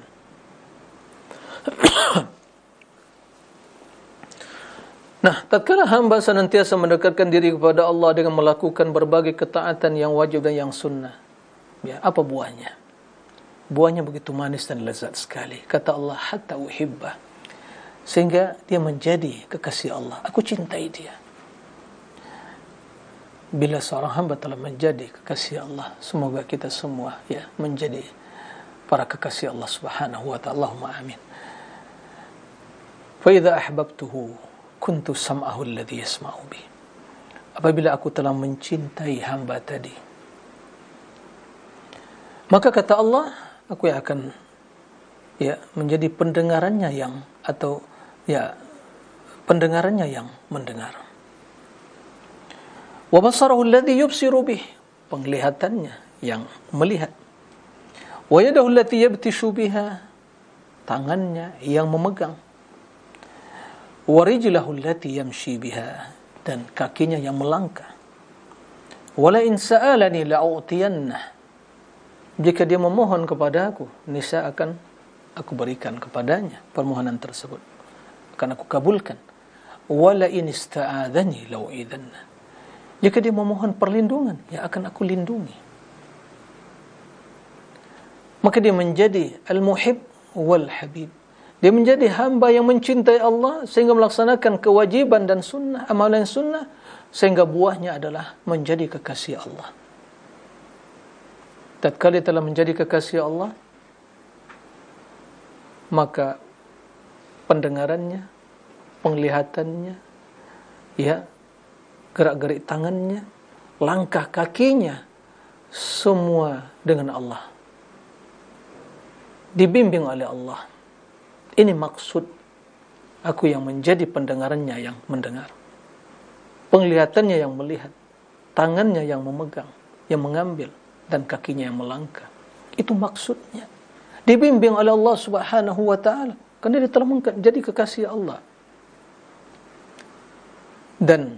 Nah, tatkala hamba senantiasa mendekatkan diri kepada Allah dengan melakukan berbagai ketaatan yang wajib dan yang sunnah, ya, apa buahnya? Buahnya begitu manis dan lezat sekali. Kata Allah, hatta uhibba, sehingga dia menjadi kekasih Allah. Aku cintai dia. Bila seorang hamba telah menjadi kekasih Allah, semoga kita semua, ya, menjadi para kekasih Allah Subhanahu wa ta'ala. Allahumma amin. Fa idza ahbabtuhu kuntu sam'ahu alladhi yasma'u bih. Apabila aku telah mencintai hamba tadi, maka kata Allah, aku yang akan, ya, menjadi pendengarannya yang, atau ya, pendengarannya yang mendengar. Wa basarahu alladhi yubsiru bih, penglihatannya yang melihat. Wa yadahu allati yabtishu biha, tangannya yang memegang. Wa rijlahu allati yamshi biha, dan kakinya yang melangkah. Wala in sa'alani la'utiyannah, jika dia memohon kepada aku, niscaya akan aku berikan kepadanya permohonan tersebut, akan aku kabulkan. Wala in ista'adzani la'u'idzannah, jika dia memohon perlindungan, ya akan aku lindungi. Maka dia menjadi al-muhib wal habib. Dia menjadi hamba yang mencintai Allah sehingga melaksanakan kewajiban dan sunnah, amalan sunnah, sehingga buahnya adalah menjadi kekasih Allah. Tatkala telah menjadi kekasih Allah, maka pendengarannya, penglihatannya, ya, gerak-gerik tangannya, langkah kakinya, semua dengan Allah, dibimbing oleh Allah. Ini maksud Aku yang menjadi pendengarannya yang mendengar, penglihatannya yang melihat, tangannya yang memegang, yang mengambil, dan kakinya yang melangkah. Itu maksudnya. Dibimbing oleh Allah Subhanahu wa ta'ala, kerana dia telah menjadi kekasih Allah. Dan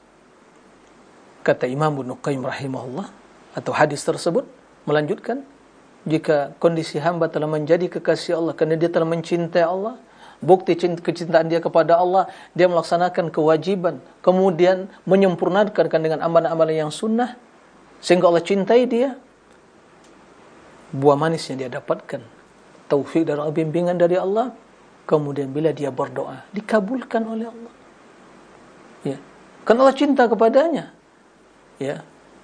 kata Imam Ibnu Qayyim rahimahullah, atau hadis tersebut melanjutkan, jika kondisi hamba telah menjadi kekasih Allah kerana dia telah mencintai Allah, bukti kecintaan dia kepada Allah, dia melaksanakan kewajiban, kemudian menyempurnakan dengan amalan-amalan yang sunnah, sehingga Allah cintai dia. Buah manis yang dia dapatkan, taufik dan bimbingan dari Allah. Kemudian bila dia berdoa, dikabulkan oleh Allah. Ya, karena Allah cinta kepadanya. Ya.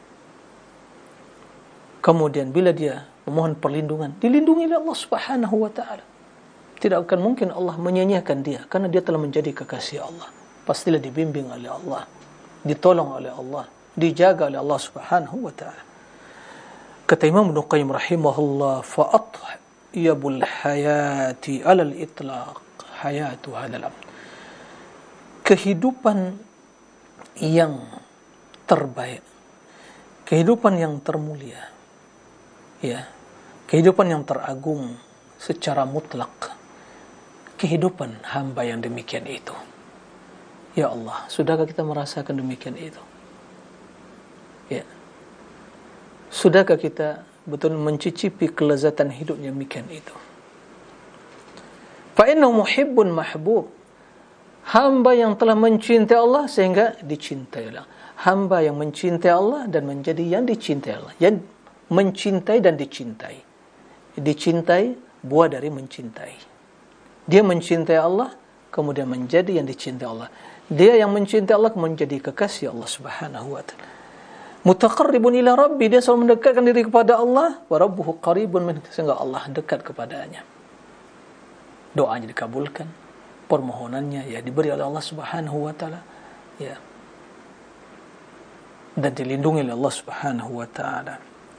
Kemudian bila dia memohon perlindungan, dilindungi oleh Allah Subhanahu wa ta'ala. Tidak akan mungkin Allah menyia-nyiakan dia, karena dia telah menjadi kekasih Allah. Pastilah dibimbing oleh Allah, ditolong oleh Allah, dijaga oleh Allah Subhanahu wa ta'ala. Kata Imam Ibnu Qayyim rahimahullah, fa'atyabul hayati alal itlaq hayatu hadal abd. Kehidupan yang terbaik, kehidupan yang termulia, ya, kehidupan yang teragung secara mutlak, kehidupan hamba yang demikian itu. Ya Allah, sudahkah kita merasakan demikian itu? Ya, sudahkah kita betul mencicipi kelezatan hidup yang demikian itu? Fa innahu muhibbun mahbub. Hamba yang telah mencintai Allah sehingga dicintai Allah. Hamba yang mencintai Allah dan menjadi yang dicintai Allah. Yang mencintai dan dicintai. Dicintai buah dari mencintai. Dia mencintai Allah, kemudian menjadi yang dicintai Allah. Dia yang mencintai Allah menjadi kekasih Allah Subhanahu wa ta'ala. Mutaqarribun ila Rabbi, dia selalu mendekatkan diri kepada Allah. Wa rabbuhu qaribun min, sehingga Allah dekat kepadanya. Doanya dikabulkan, permohonannya ya diberi oleh Allah Subhanahu wa ta'ala, ya, dan dilindungi oleh Allah Subhanahu wa ta'ala.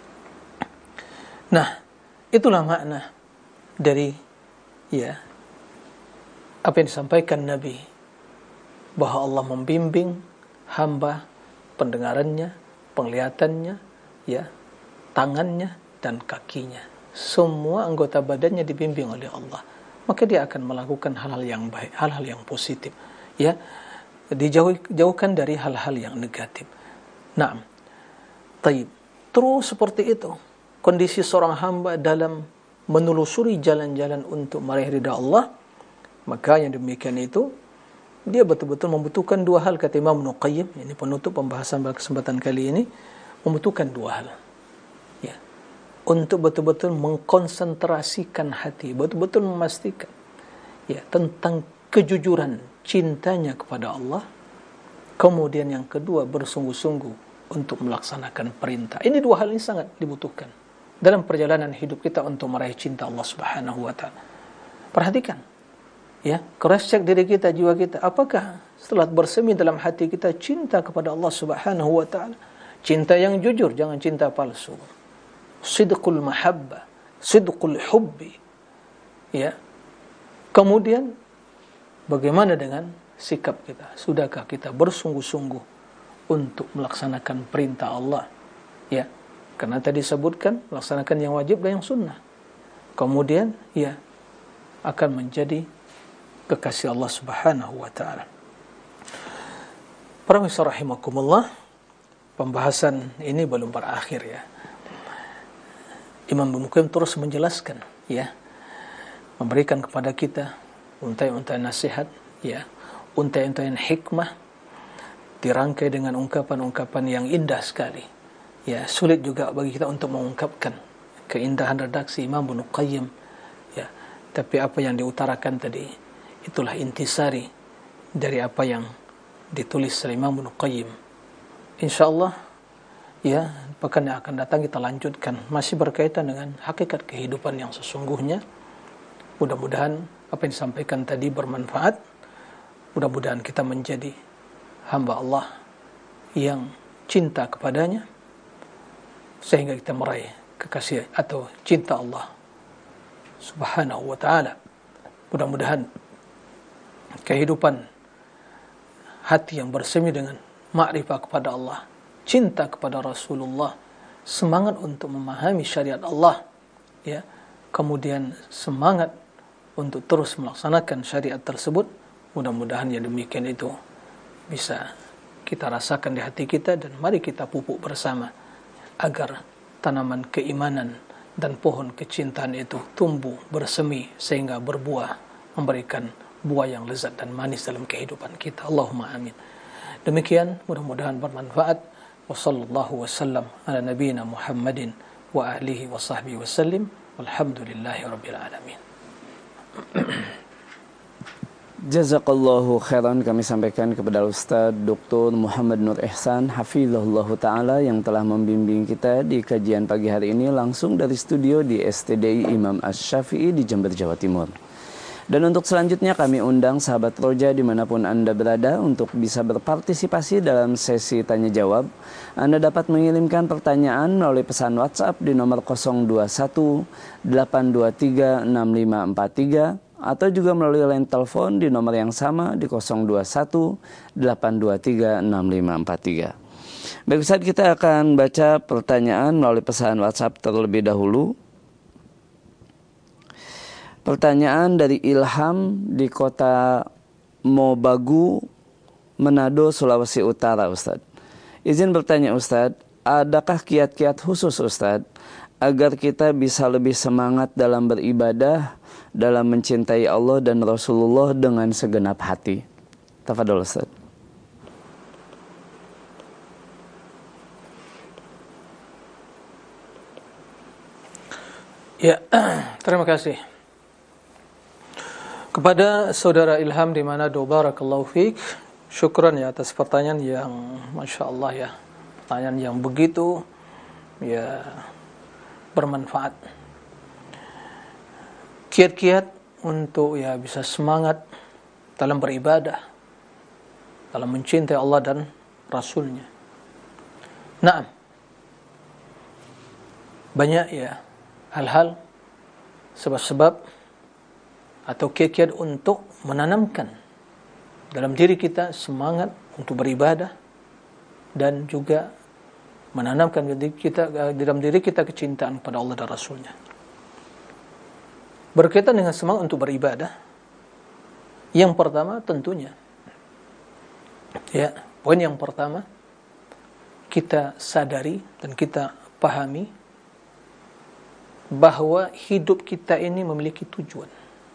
Nah, itulah makna dari ya apa yang disampaikan Nabi, bahwa Allah membimbing hamba pendengarannya, penglihatannya, ya, tangannya dan kakinya. Semua anggota badannya dibimbing oleh Allah. Maka dia akan melakukan hal-hal yang baik, hal-hal yang positif, ya, dijauhkan dari hal-hal yang negatif. Nah, taib. Terus seperti itu kondisi seorang hamba dalam menelusuri jalan-jalan untuk meraih ridha Allah. Maka yang demikian itu dia betul-betul membutuhkan dua hal, kata Imam Ibnu Qayyim. Ini penutup pembahasan pada kesempatan kali ini, membutuhkan dua hal, ya, untuk betul-betul mengkonsentrasikan hati, betul-betul memastikan, ya, tentang kejujuran cintanya kepada Allah. Kemudian yang kedua, bersungguh-sungguh untuk melaksanakan perintah. Ini dua hal ini sangat dibutuhkan dalam perjalanan hidup kita untuk meraih cinta Allah Subhanahu wa ta'ala. Perhatikan, ya, cross-check diri kita, jiwa kita. Apakah setelah bersemi dalam hati kita cinta kepada Allah Subhanahu wa ta'ala? Cinta yang jujur, jangan cinta palsu. Sidqul mahabbah, sidqul hubbi, ya. Kemudian bagaimana dengan sikap kita? Sudahkah kita bersungguh-sungguh untuk melaksanakan perintah Allah, ya? Karena tadi sebutkan melaksanakan yang wajib dan yang sunnah. Kemudian ya akan menjadi kekasih Allah Subhanahu wa ta'ala. Para pemirsa rahimakumullah, pembahasan ini belum berakhir, ya. Imam Ibnu Qayyim terus menjelaskan, ya, memberikan kepada kita untai-untai nasihat, ya, untai-untai hikmah, dirangkai dengan ungkapan-ungkapan yang indah sekali. Ya, sulit juga bagi kita untuk mengungkapkan keindahan redaksi Imam Ibnu Qayyim, ya. Tapi apa yang diutarakan tadi, itulah intisari dari apa yang ditulis oleh Imam Ibnu Qayyim. InsyaAllah, ya, pekan yang akan datang kita lanjutkan, masih berkaitan dengan hakikat kehidupan yang sesungguhnya. Mudah-mudahan apa yang disampaikan tadi bermanfaat. Mudah-mudahan kita menjadi hamba Allah yang cinta kepadanya, sehingga kita meraih kekasih atau cinta Allah Subhanahu wa ta'ala. Mudah-mudahan kehidupan hati yang bersemi dengan ma'rifah kepada Allah, cinta kepada Rasulullah, semangat untuk memahami syariat Allah, ya, kemudian semangat untuk terus melaksanakan syariat tersebut. Mudah-mudahan yang demikian itu bisa kita rasakan di hati kita, dan mari kita pupuk bersama agar tanaman keimanan dan pohon kecintaan itu tumbuh bersemi sehingga berbuah, memberikan buah yang lezat dan manis dalam kehidupan kita. Allahumma amin. Demikian, mudah-mudahan bermanfaat. Wa sallallahu wasallam ala nabiyyina Muhammadin wa alihi wa sahbihi wasallim. Walhamdulillahi rabbil alamin. Jazakallahu khairan kami sampaikan kepada Ustaz Dr. Muhammad Nur Ihsan hafizahullah ta'ala yang telah membimbing kita di kajian pagi hari ini langsung dari studio di STDI Imam Asy-Syafi'i di Jember, Jawa Timur. Dan untuk selanjutnya kami undang sahabat Roja dimanapun Anda berada untuk bisa berpartisipasi dalam sesi tanya jawab. Anda dapat mengirimkan pertanyaan melalui pesan WhatsApp di nomor 021 823 6543 atau juga melalui line telepon di nomor yang sama di 021 823 6543. Baik Ustaz, kita akan baca pertanyaan melalui pesan WhatsApp terlebih dahulu. Pertanyaan dari Ilham di kota Mobagu, Manado, Sulawesi Utara, Ustaz. Izin bertanya Ustaz, adakah kiat-kiat khusus Ustaz agar kita bisa lebih semangat dalam beribadah, dalam mencintai Allah dan Rasulullah dengan segenap hati? Tafadhol Ustaz. Ya, terima kasih kepada saudara Ilham di Manado. Barakallahu fiik. Syukran ya atas pertanyaan yang Masya Allah ya, pertanyaan yang begitu ya bermanfaat. Kiat-kiat untuk ya bisa semangat dalam beribadah, dalam mencintai Allah dan Rasulnya. Nah, banyak ya hal-hal, sebab-sebab atau kiat-kiat untuk menanamkan dalam diri kita semangat untuk beribadah dan juga menanamkan dalam diri kita kecintaan kepada Allah dan Rasulnya. Berkaitan dengan semangat untuk beribadah, yang pertama tentunya ya, poin yang pertama kita sadari dan kita pahami bahwa hidup kita ini memiliki tujuan.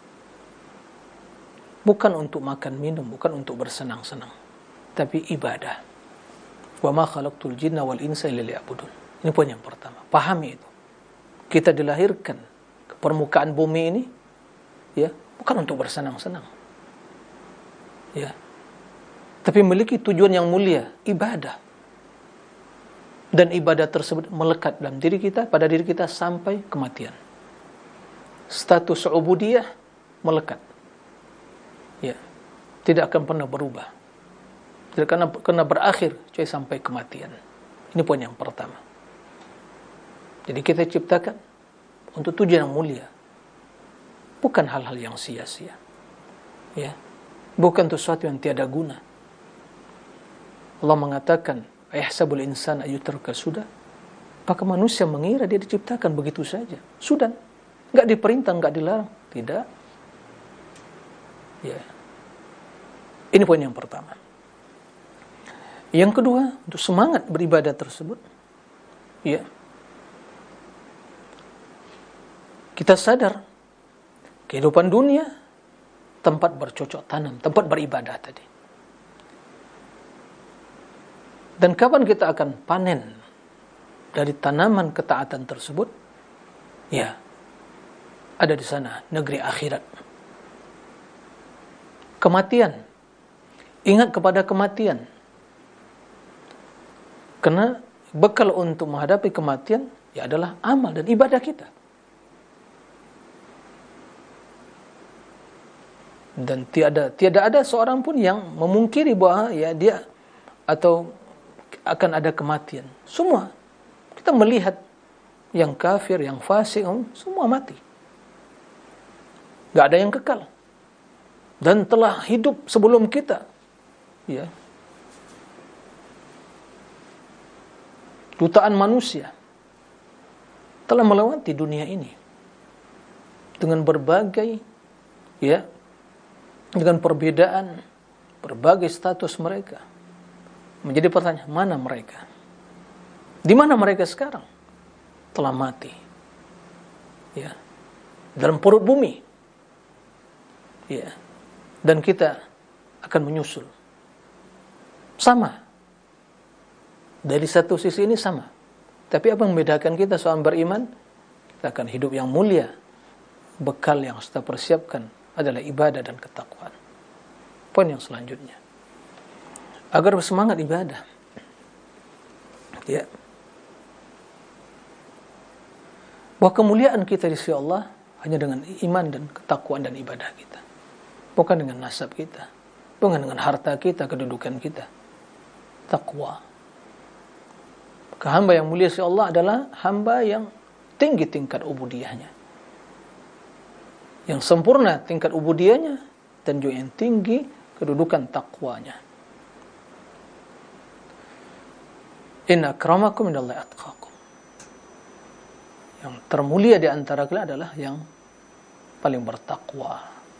Bukan untuk makan minum, bukan untuk bersenang-senang, tapi ibadah. Wa ma khalaqtul jinna wal insa illa liya'budun. Ini poin yang pertama. Pahami itu. Kita dilahirkan ke permukaan bumi ini ya, bukan untuk bersenang-senang. Ya. Tapi memiliki tujuan yang mulia, ibadah. Dan ibadah tersebut melekat dalam diri kita, pada diri kita sampai kematian. Status ubudiyah melekat. Ya, tidak akan pernah berubah. Tidak akan pernah berakhir kecuali sampai kematian. Ini poin yang pertama. Jadi kita ciptakan untuk tujuan yang mulia, bukan hal-hal yang sia-sia. Ya, bukan sesuatu yang tiada guna. Allah mengatakan, ayahsabul insan ayyutruka sudah. Apakah manusia mengira dia diciptakan begitu saja? Sudah, enggak diperintah, enggak dilarang, tidak. Ya. Ini poin yang pertama. Yang kedua, untuk semangat beribadah tersebut, ya, kita sadar kehidupan dunia tempat bercocok tanam, tempat beribadah tadi. Dan kapan kita akan panen dari tanaman ketaatan tersebut? Ya, ada di sana negeri akhirat. Kematian. Ingat kepada kematian. Karena bekal untuk menghadapi kematian ya adalah amal dan ibadah kita. Dan tiada ada seorang pun yang memungkiri bahwa ya dia atau akan ada kematian. Semua kita melihat yang kafir, yang fasik, semua mati. Enggak ada yang kekal. dan telah hidup sebelum kita, ya, jutaan manusia telah melewati dunia ini dengan berbagai, ya, dengan perbedaan, berbagai status mereka. Menjadi pertanyaan, mana mereka? Di mana mereka sekarang? Telah mati, ya, dalam perut bumi, ya, dan kita akan menyusul. Sama, dari satu sisi ini sama. Tapi apa yang membedakan kita soal beriman? Kita akan hidup yang mulia. Bekal yang kita persiapkan adalah ibadah dan ketakwaan. Poin yang selanjutnya, agar bersemangat ibadah, ya, bahwa kemuliaan kita di sisi Allah hanya dengan iman dan ketakwaan dan ibadah kita, bukan dengan nasab kita, bukan dengan harta kita, kedudukan kita. Takwa. Hamba yang mulia si Allah adalah hamba yang tinggi tingkat ubudiyahnya, yang sempurna tingkat ubudiyahnya, dan juga yang tinggi kedudukan takwanya. Inna akramakum indallahi atqakum. Yang termulia di antara kalian adalah yang paling bertakwa.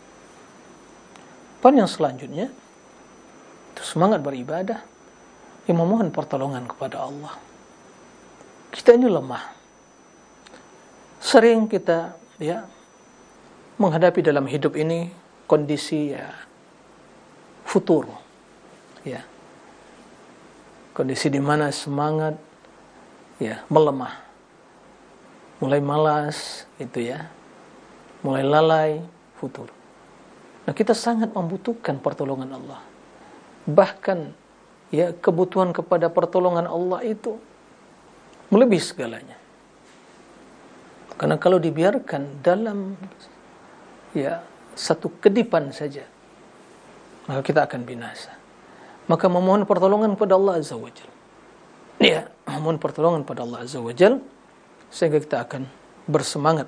Poin yang selanjutnya, itu semangat beribadah yang memohon pertolongan kepada Allah. Kita ini lemah. Sering kita, ya, menghadapi dalam hidup ini kondisi, ya, futur, ya, kondisi di mana semangat, ya, melemah, mulai malas, itu, ya, mulai lalai, futur. Nah, kita sangat membutuhkan pertolongan Allah. Bahkan, ya, kebutuhan kepada pertolongan Allah itu melebihi segalanya. Karena kalau dibiarkan dalam, ya, satu kedipan saja, maka kita akan binasa. Maka memohon pertolongan kepada Allah Azza wa Jalla, ya, memohon pertolongan kepada Allah Azza wa Jalla, sehingga kita akan bersemangat.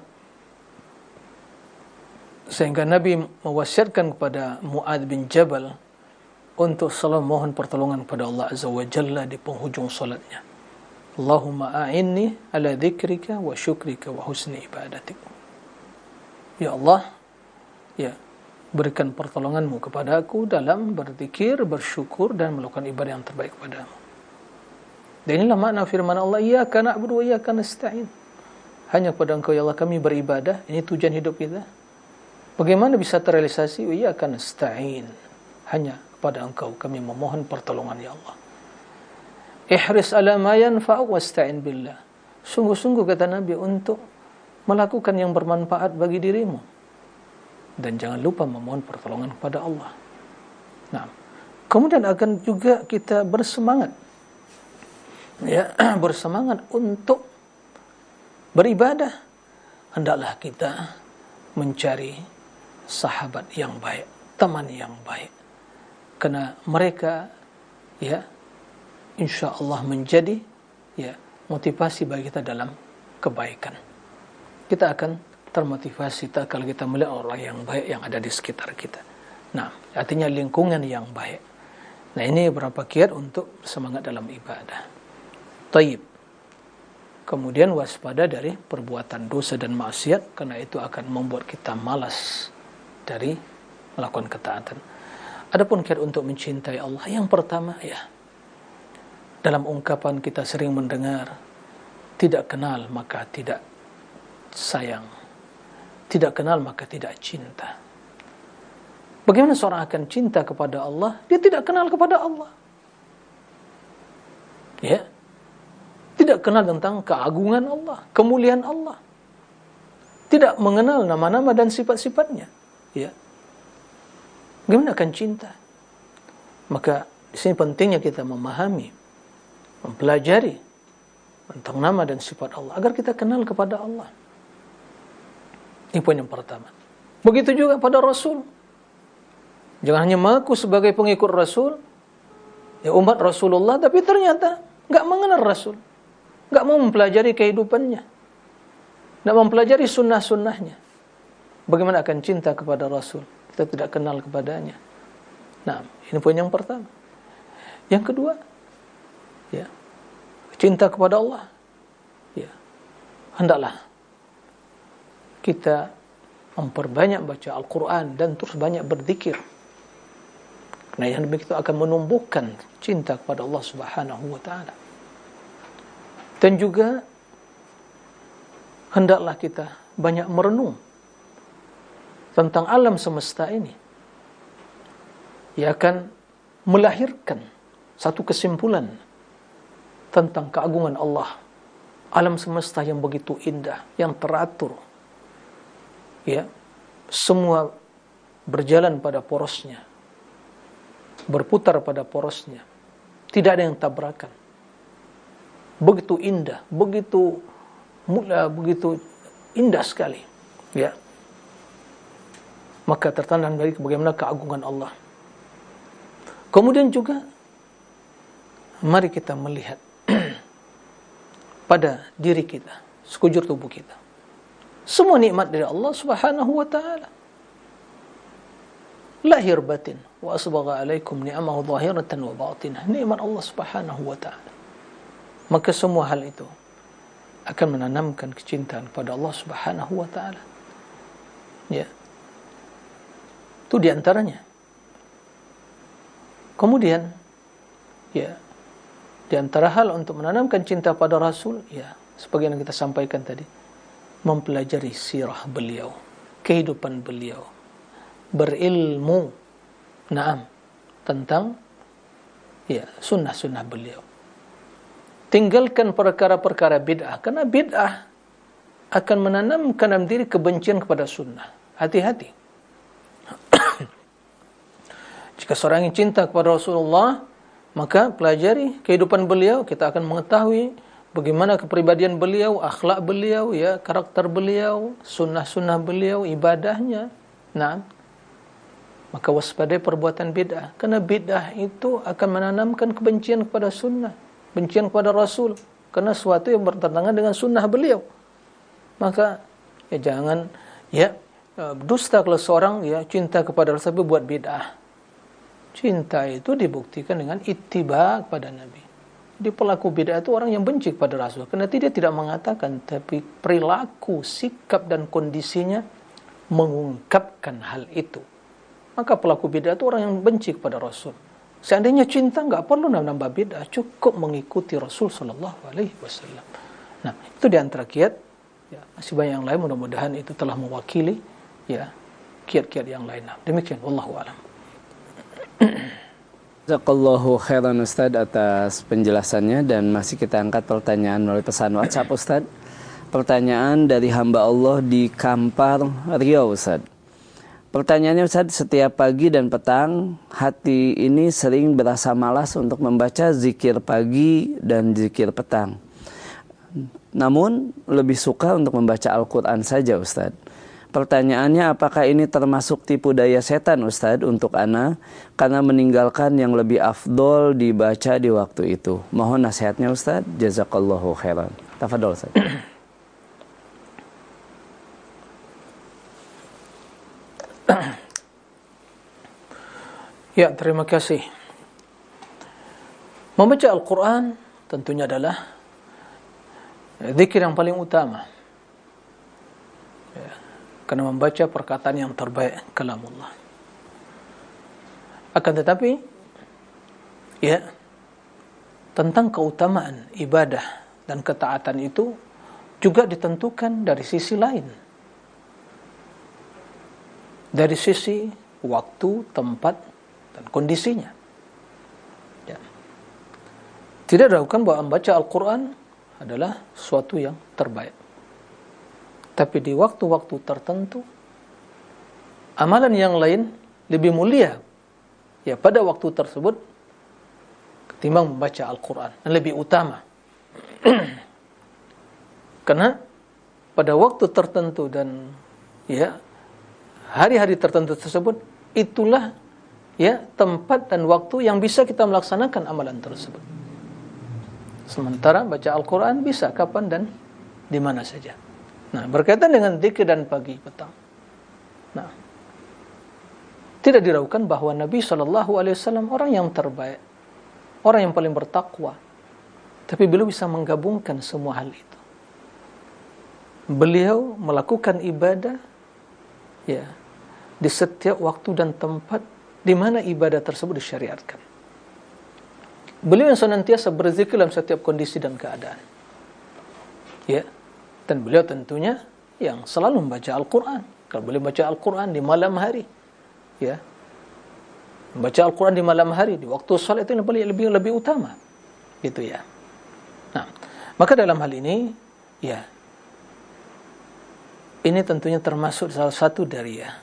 Sehingga Nabi mewasiatkan kepada Mu'adz bin Jabal untuk selalu mohon pertolongan kepada Allah Azza wa Jalla di penghujung salatnya. Allahumma a'inni ala dzikrika wa syukrika wa husni ibadatik. Ya Allah, ya, berikan pertolonganmu kepada aku dalam berzikir, bersyukur, dan melakukan ibadah yang terbaik kepadamu. Dan inilah makna firman Allah, iyyaka na'budu wa iyyaka nasta'in. Hanya kepada Engkau ya Allah kami beribadah. Ini tujuan hidup kita. Bagaimana bisa terrealisasi? Wa iyyaka nasta'in. Hanya kepada Engkau kami memohon pertolongan ya Allah. Ihris ala ma yanfa'u wasta'in billah. Sungguh-sungguh kata Nabi untuk melakukan yang bermanfaat bagi dirimu, dan jangan lupa memohon pertolongan kepada Allah. Nah, kemudian akan juga kita bersemangat, ya, bersemangat untuk beribadah. Hendaklah kita mencari sahabat yang baik, teman yang baik, karena mereka, ya, insya Allah menjadi, ya, motivasi bagi kita dalam kebaikan. Kita akan termotivasi kalau kita melihat orang yang baik yang ada di sekitar kita. Nah, artinya lingkungan yang baik. Nah, ini beberapa kiat untuk semangat dalam ibadah. Taib. Kemudian waspada dari perbuatan dosa dan maksiat, karena itu akan membuat kita malas dari melakukan ketaatan. Adapun kiat untuk mencintai Allah, yang pertama, ya, dalam ungkapan kita sering mendengar, tidak kenal maka tidak sayang, tidak kenal maka tidak cinta. Bagaimana seorang akan cinta kepada Allah? Dia tidak kenal kepada Allah, ya, tidak kenal tentang keagungan Allah, kemuliaan Allah, tidak mengenal nama-nama dan sifat-sifatnya, ya. Bagaimana akan cinta? Maka di sini pentingnya kita memahami, mempelajari tentang nama dan sifat Allah agar kita kenal kepada Allah. Ini poin yang pertama. Begitu juga pada Rasul. Jangan hanya mengaku sebagai pengikut Rasul, ya, umat Rasulullah, tapi ternyata enggak mengenal Rasul, enggak mau mempelajari kehidupannya, enggak mempelajari sunnah-sunnahnya. Bagaimana akan cinta kepada Rasul? kita tidak kenal kepadanya. Nah, ini poin yang pertama. Yang kedua, ya, cinta kepada Allah. Ya, hendaklah kita memperbanyak baca Al-Quran dan terus banyak berzikir. Karena yang demikian akan menumbuhkan cinta kepada Allah Subhanahu wa taala. Dan juga hendaklah kita banyak merenung tentang alam semesta ini. Ia akan melahirkan satu kesimpulan tentang keagungan Allah. Alam semesta yang begitu indah, yang teratur. Ya, semua berjalan pada porosnya, berputar pada porosnya, tidak ada yang tabrakan. Begitu indah, begitu indah sekali, ya. Maka tertanam dari bagaimana keagungan Allah. Kemudian juga mari kita melihat pada diri kita, sekujur tubuh kita. Semua nikmat dari Allah Subhanahu wa taala. Lahir batin wa asbagha alaikum ni'amahu zahiratan wa batinah. Nikmat Allah Subhanahu wa taala. Maka semua hal itu akan menanamkan kecintaan kepada Allah Subhanahu wa taala. Ya. Itu di antaranya. Kemudian ya, di antara hal untuk menanamkan cinta pada Rasul, ya, seperti yang kita sampaikan tadi, mempelajari sirah beliau, kehidupan beliau, berilmu, tentang ya sunnah-sunnah beliau. Tinggalkan perkara-perkara bid'ah, karena bid'ah akan menanamkan dalam diri kebencian kepada sunnah. Hati-hati. Jika seorang yang cinta kepada Rasulullah, maka pelajari kehidupan beliau, kita akan mengetahui bagaimana kepribadian beliau, akhlak beliau, ya, karakter beliau, sunnah-sunnah beliau, ibadahnya. Nah, maka waspadai perbuatan bid'ah, karena bid'ah itu akan menanamkan kebencian kepada sunnah, bencian kepada Rasul, karena sesuatu yang bertentangan dengan sunnah beliau. Maka ya jangan ya dusta kalau seorang ya cinta kepada Rasul tapi buat bid'ah. Cinta itu dibuktikan dengan ittiba kepada Nabi. Di pelaku bid'ah itu orang yang benci kepada Rasul, karena dia tidak mengatakan, tapi perilaku, sikap dan kondisinya mengungkapkan hal itu. Maka pelaku bid'ah itu orang yang benci kepada Rasul. Seandainya cinta, enggak perlu nambah bid'ah, cukup mengikuti Rasul sallallahu alaihi wasallam. Nah, itu di antara kiat. Ya, masih banyak yang lain, mudah-mudahan itu telah mewakili ya kiat-kiat yang lain. Demikian, wallahu a'lam. Jazakallahu khairan Ustaz atas penjelasannya, dan masih kita angkat pertanyaan melalui pesan WhatsApp Ustaz. Pertanyaan dari hamba Allah di Kampar, Riau Ustaz. Pertanyaannya Ustaz, setiap pagi dan petang hati ini sering berasa malas untuk membaca zikir pagi dan zikir petang. Namun lebih suka untuk membaca Al-Quran saja Ustaz. Pertanyaannya, apakah ini termasuk tipu daya setan Ustaz untuk ana karena meninggalkan yang lebih afdol dibaca di waktu itu? Mohon nasihatnya Ustaz. Jazakallahu khairan. Tafadhol Ustaz. Ya, terima kasih. Membaca Al-Quran tentunya adalah zikir yang paling utama. Karena membaca perkataan yang terbaik kalamullah. Akan tetapi ya, tentang keutamaan ibadah dan ketaatan itu juga ditentukan dari sisi lain, dari sisi waktu, tempat dan kondisinya. Ya. Tidak diragukan bahwa membaca Al-Quran adalah sesuatu yang terbaik. Tapi di waktu-waktu tertentu, amalan yang lain lebih mulia ya pada waktu tersebut ketimbang membaca Al-Quran, dan lebih utama. Karena pada waktu tertentu dan ya hari-hari tertentu tersebut, itulah ya tempat dan waktu yang bisa kita melaksanakan amalan tersebut. Sementara baca Al-Quran bisa kapan dan di mana saja. Nah, berkaitan dengan zikir dan pagi petang. Nah, Tidak diragukan bahwa Nabi SAW orang yang terbaik, orang yang paling bertakwa, tapi beliau bisa menggabungkan semua hal itu. Beliau melakukan ibadah ya di setiap waktu dan tempat di mana ibadah tersebut disyariatkan. Beliau yang senantiasa berzikir dalam setiap kondisi dan keadaan. Ya, dan beliau tentunya yang selalu membaca Al-Quran. Kalau beliau baca Al-Quran di malam hari, ya, membaca Al-Quran di malam hari, di waktu salat itu lebih utama, gitu ya. Nah, maka dalam hal ini, ya, ini tentunya termasuk salah satu dari ya,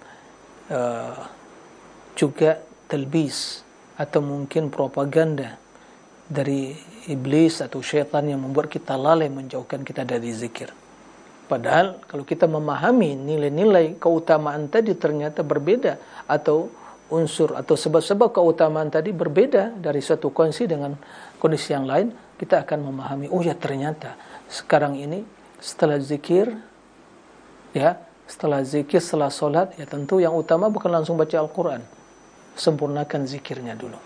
juga talbis atau mungkin propaganda dari iblis atau syaitan yang membuat kita lalai menjauhkan kita dari zikir. Padahal kalau kita memahami nilai-nilai keutamaan tadi ternyata berbeda, atau unsur atau sebab-sebab keutamaan tadi berbeda dari suatu kondisi dengan kondisi yang lain, kita akan memahami, oh ya ternyata sekarang ini setelah zikir, ya, setelah zikir, setelah solat, ya tentu yang utama bukan langsung baca Al-Quran, sempurnakan zikirnya dulu.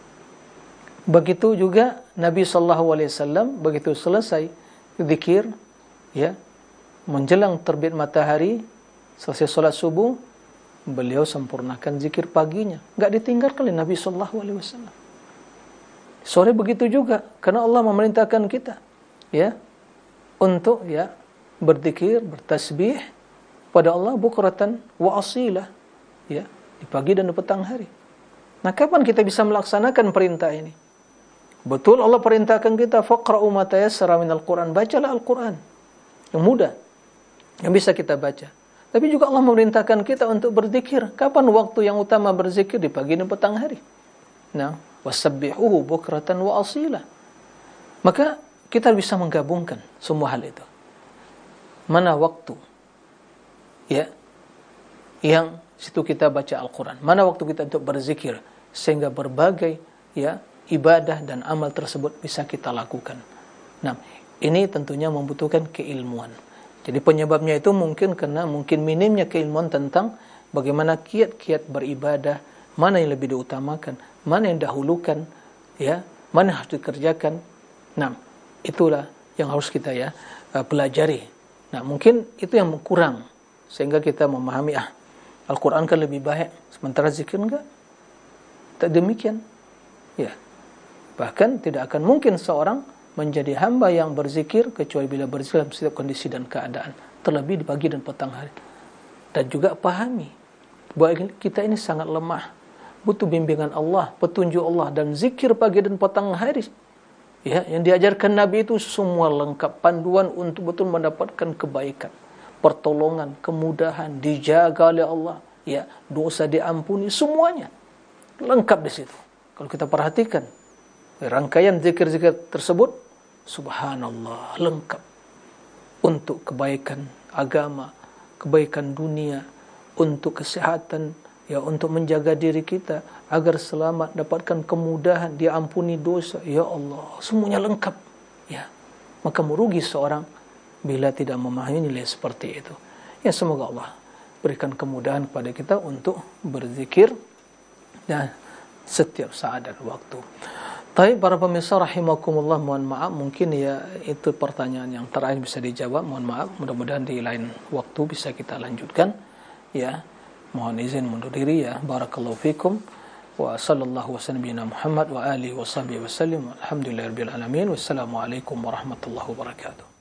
Begitu juga Nabi SAW begitu selesai zikir, ya, menjelang terbit matahari, selesai solat subuh, beliau sempurnakan zikir paginya, enggak ditinggalkan oleh Nabi SAW. Sore begitu juga, karena Allah memerintahkan kita, ya, untuk ya berzikir, bertasbih pada Allah bukratan wa asilah, ya, di pagi dan di petang hari. Nah, kapan kita bisa melaksanakan perintah ini? Betul Allah perintahkan kita faqra'u ma tayassara minal Qur'an, bacalah Al-Qur'an yang mudah, yang bisa kita baca. Tapi juga Allah memerintahkan kita untuk berzikir. Kapan waktu yang utama berzikir? Di pagi dan petang hari. Nah, wasabbihuhu bukratan wa asila. Maka kita bisa menggabungkan semua hal itu. Mana waktu, ya, yang situ kita baca Al-Quran, mana waktu kita untuk berzikir, sehingga berbagai ya ibadah dan amal tersebut bisa kita lakukan. Nah, ini tentunya membutuhkan keilmuan. Jadi penyebabnya itu mungkin karena mungkin minimnya keilmuan tentang bagaimana kiat-kiat beribadah, mana yang lebih diutamakan, mana yang dahulukan, ya, mana yang harus dikerjakan. Nah, itulah yang harus kita ya pelajari. Nah, mungkin itu yang kurang sehingga kita memahami Al-Quran kan lebih baik, sementara zikir enggak. Tak demikian. Ya. Bahkan tidak akan mungkin seorang menjadi hamba yang berzikir kecuali bila berzikir dalam setiap kondisi dan keadaan, terlebih di pagi dan petang hari. Dan juga pahami bahwa kita ini sangat lemah, butuh bimbingan Allah, petunjuk Allah, dan zikir pagi dan petang hari, ya, yang diajarkan Nabi itu semua lengkap, panduan untuk betul mendapatkan kebaikan, pertolongan, kemudahan, dijaga oleh Allah, ya, dosa diampuni, semuanya lengkap di situ. Kalau kita perhatikan rangkaian zikir-zikir tersebut, subhanallah, lengkap untuk kebaikan agama, kebaikan dunia, untuk kesehatan, ya, untuk menjaga diri kita agar selamat, dapatkan kemudahan, diampuni dosa, ya Allah, semuanya lengkap, ya. Maka merugi seorang bila tidak memahami nilai seperti itu. Ya, semoga Allah berikan kemudahan kepada kita untuk berzikir dan setiap saat dan waktu. Baik, para pemirsa rahimakumullah, mohon maaf mungkin ya itu pertanyaan yang terakhir bisa dijawab, mohon maaf, mudah-mudahan di lain waktu bisa kita lanjutkan, ya. Mohon izin mundur diri, ya. Barakallahu fikum wa sallallahu wasallam bina Muhammad wa alihi wa sahbihi wasallim, alhamdulillahirabbil alamin, wassalamu alaikum warahmatullahi wabarakatuh.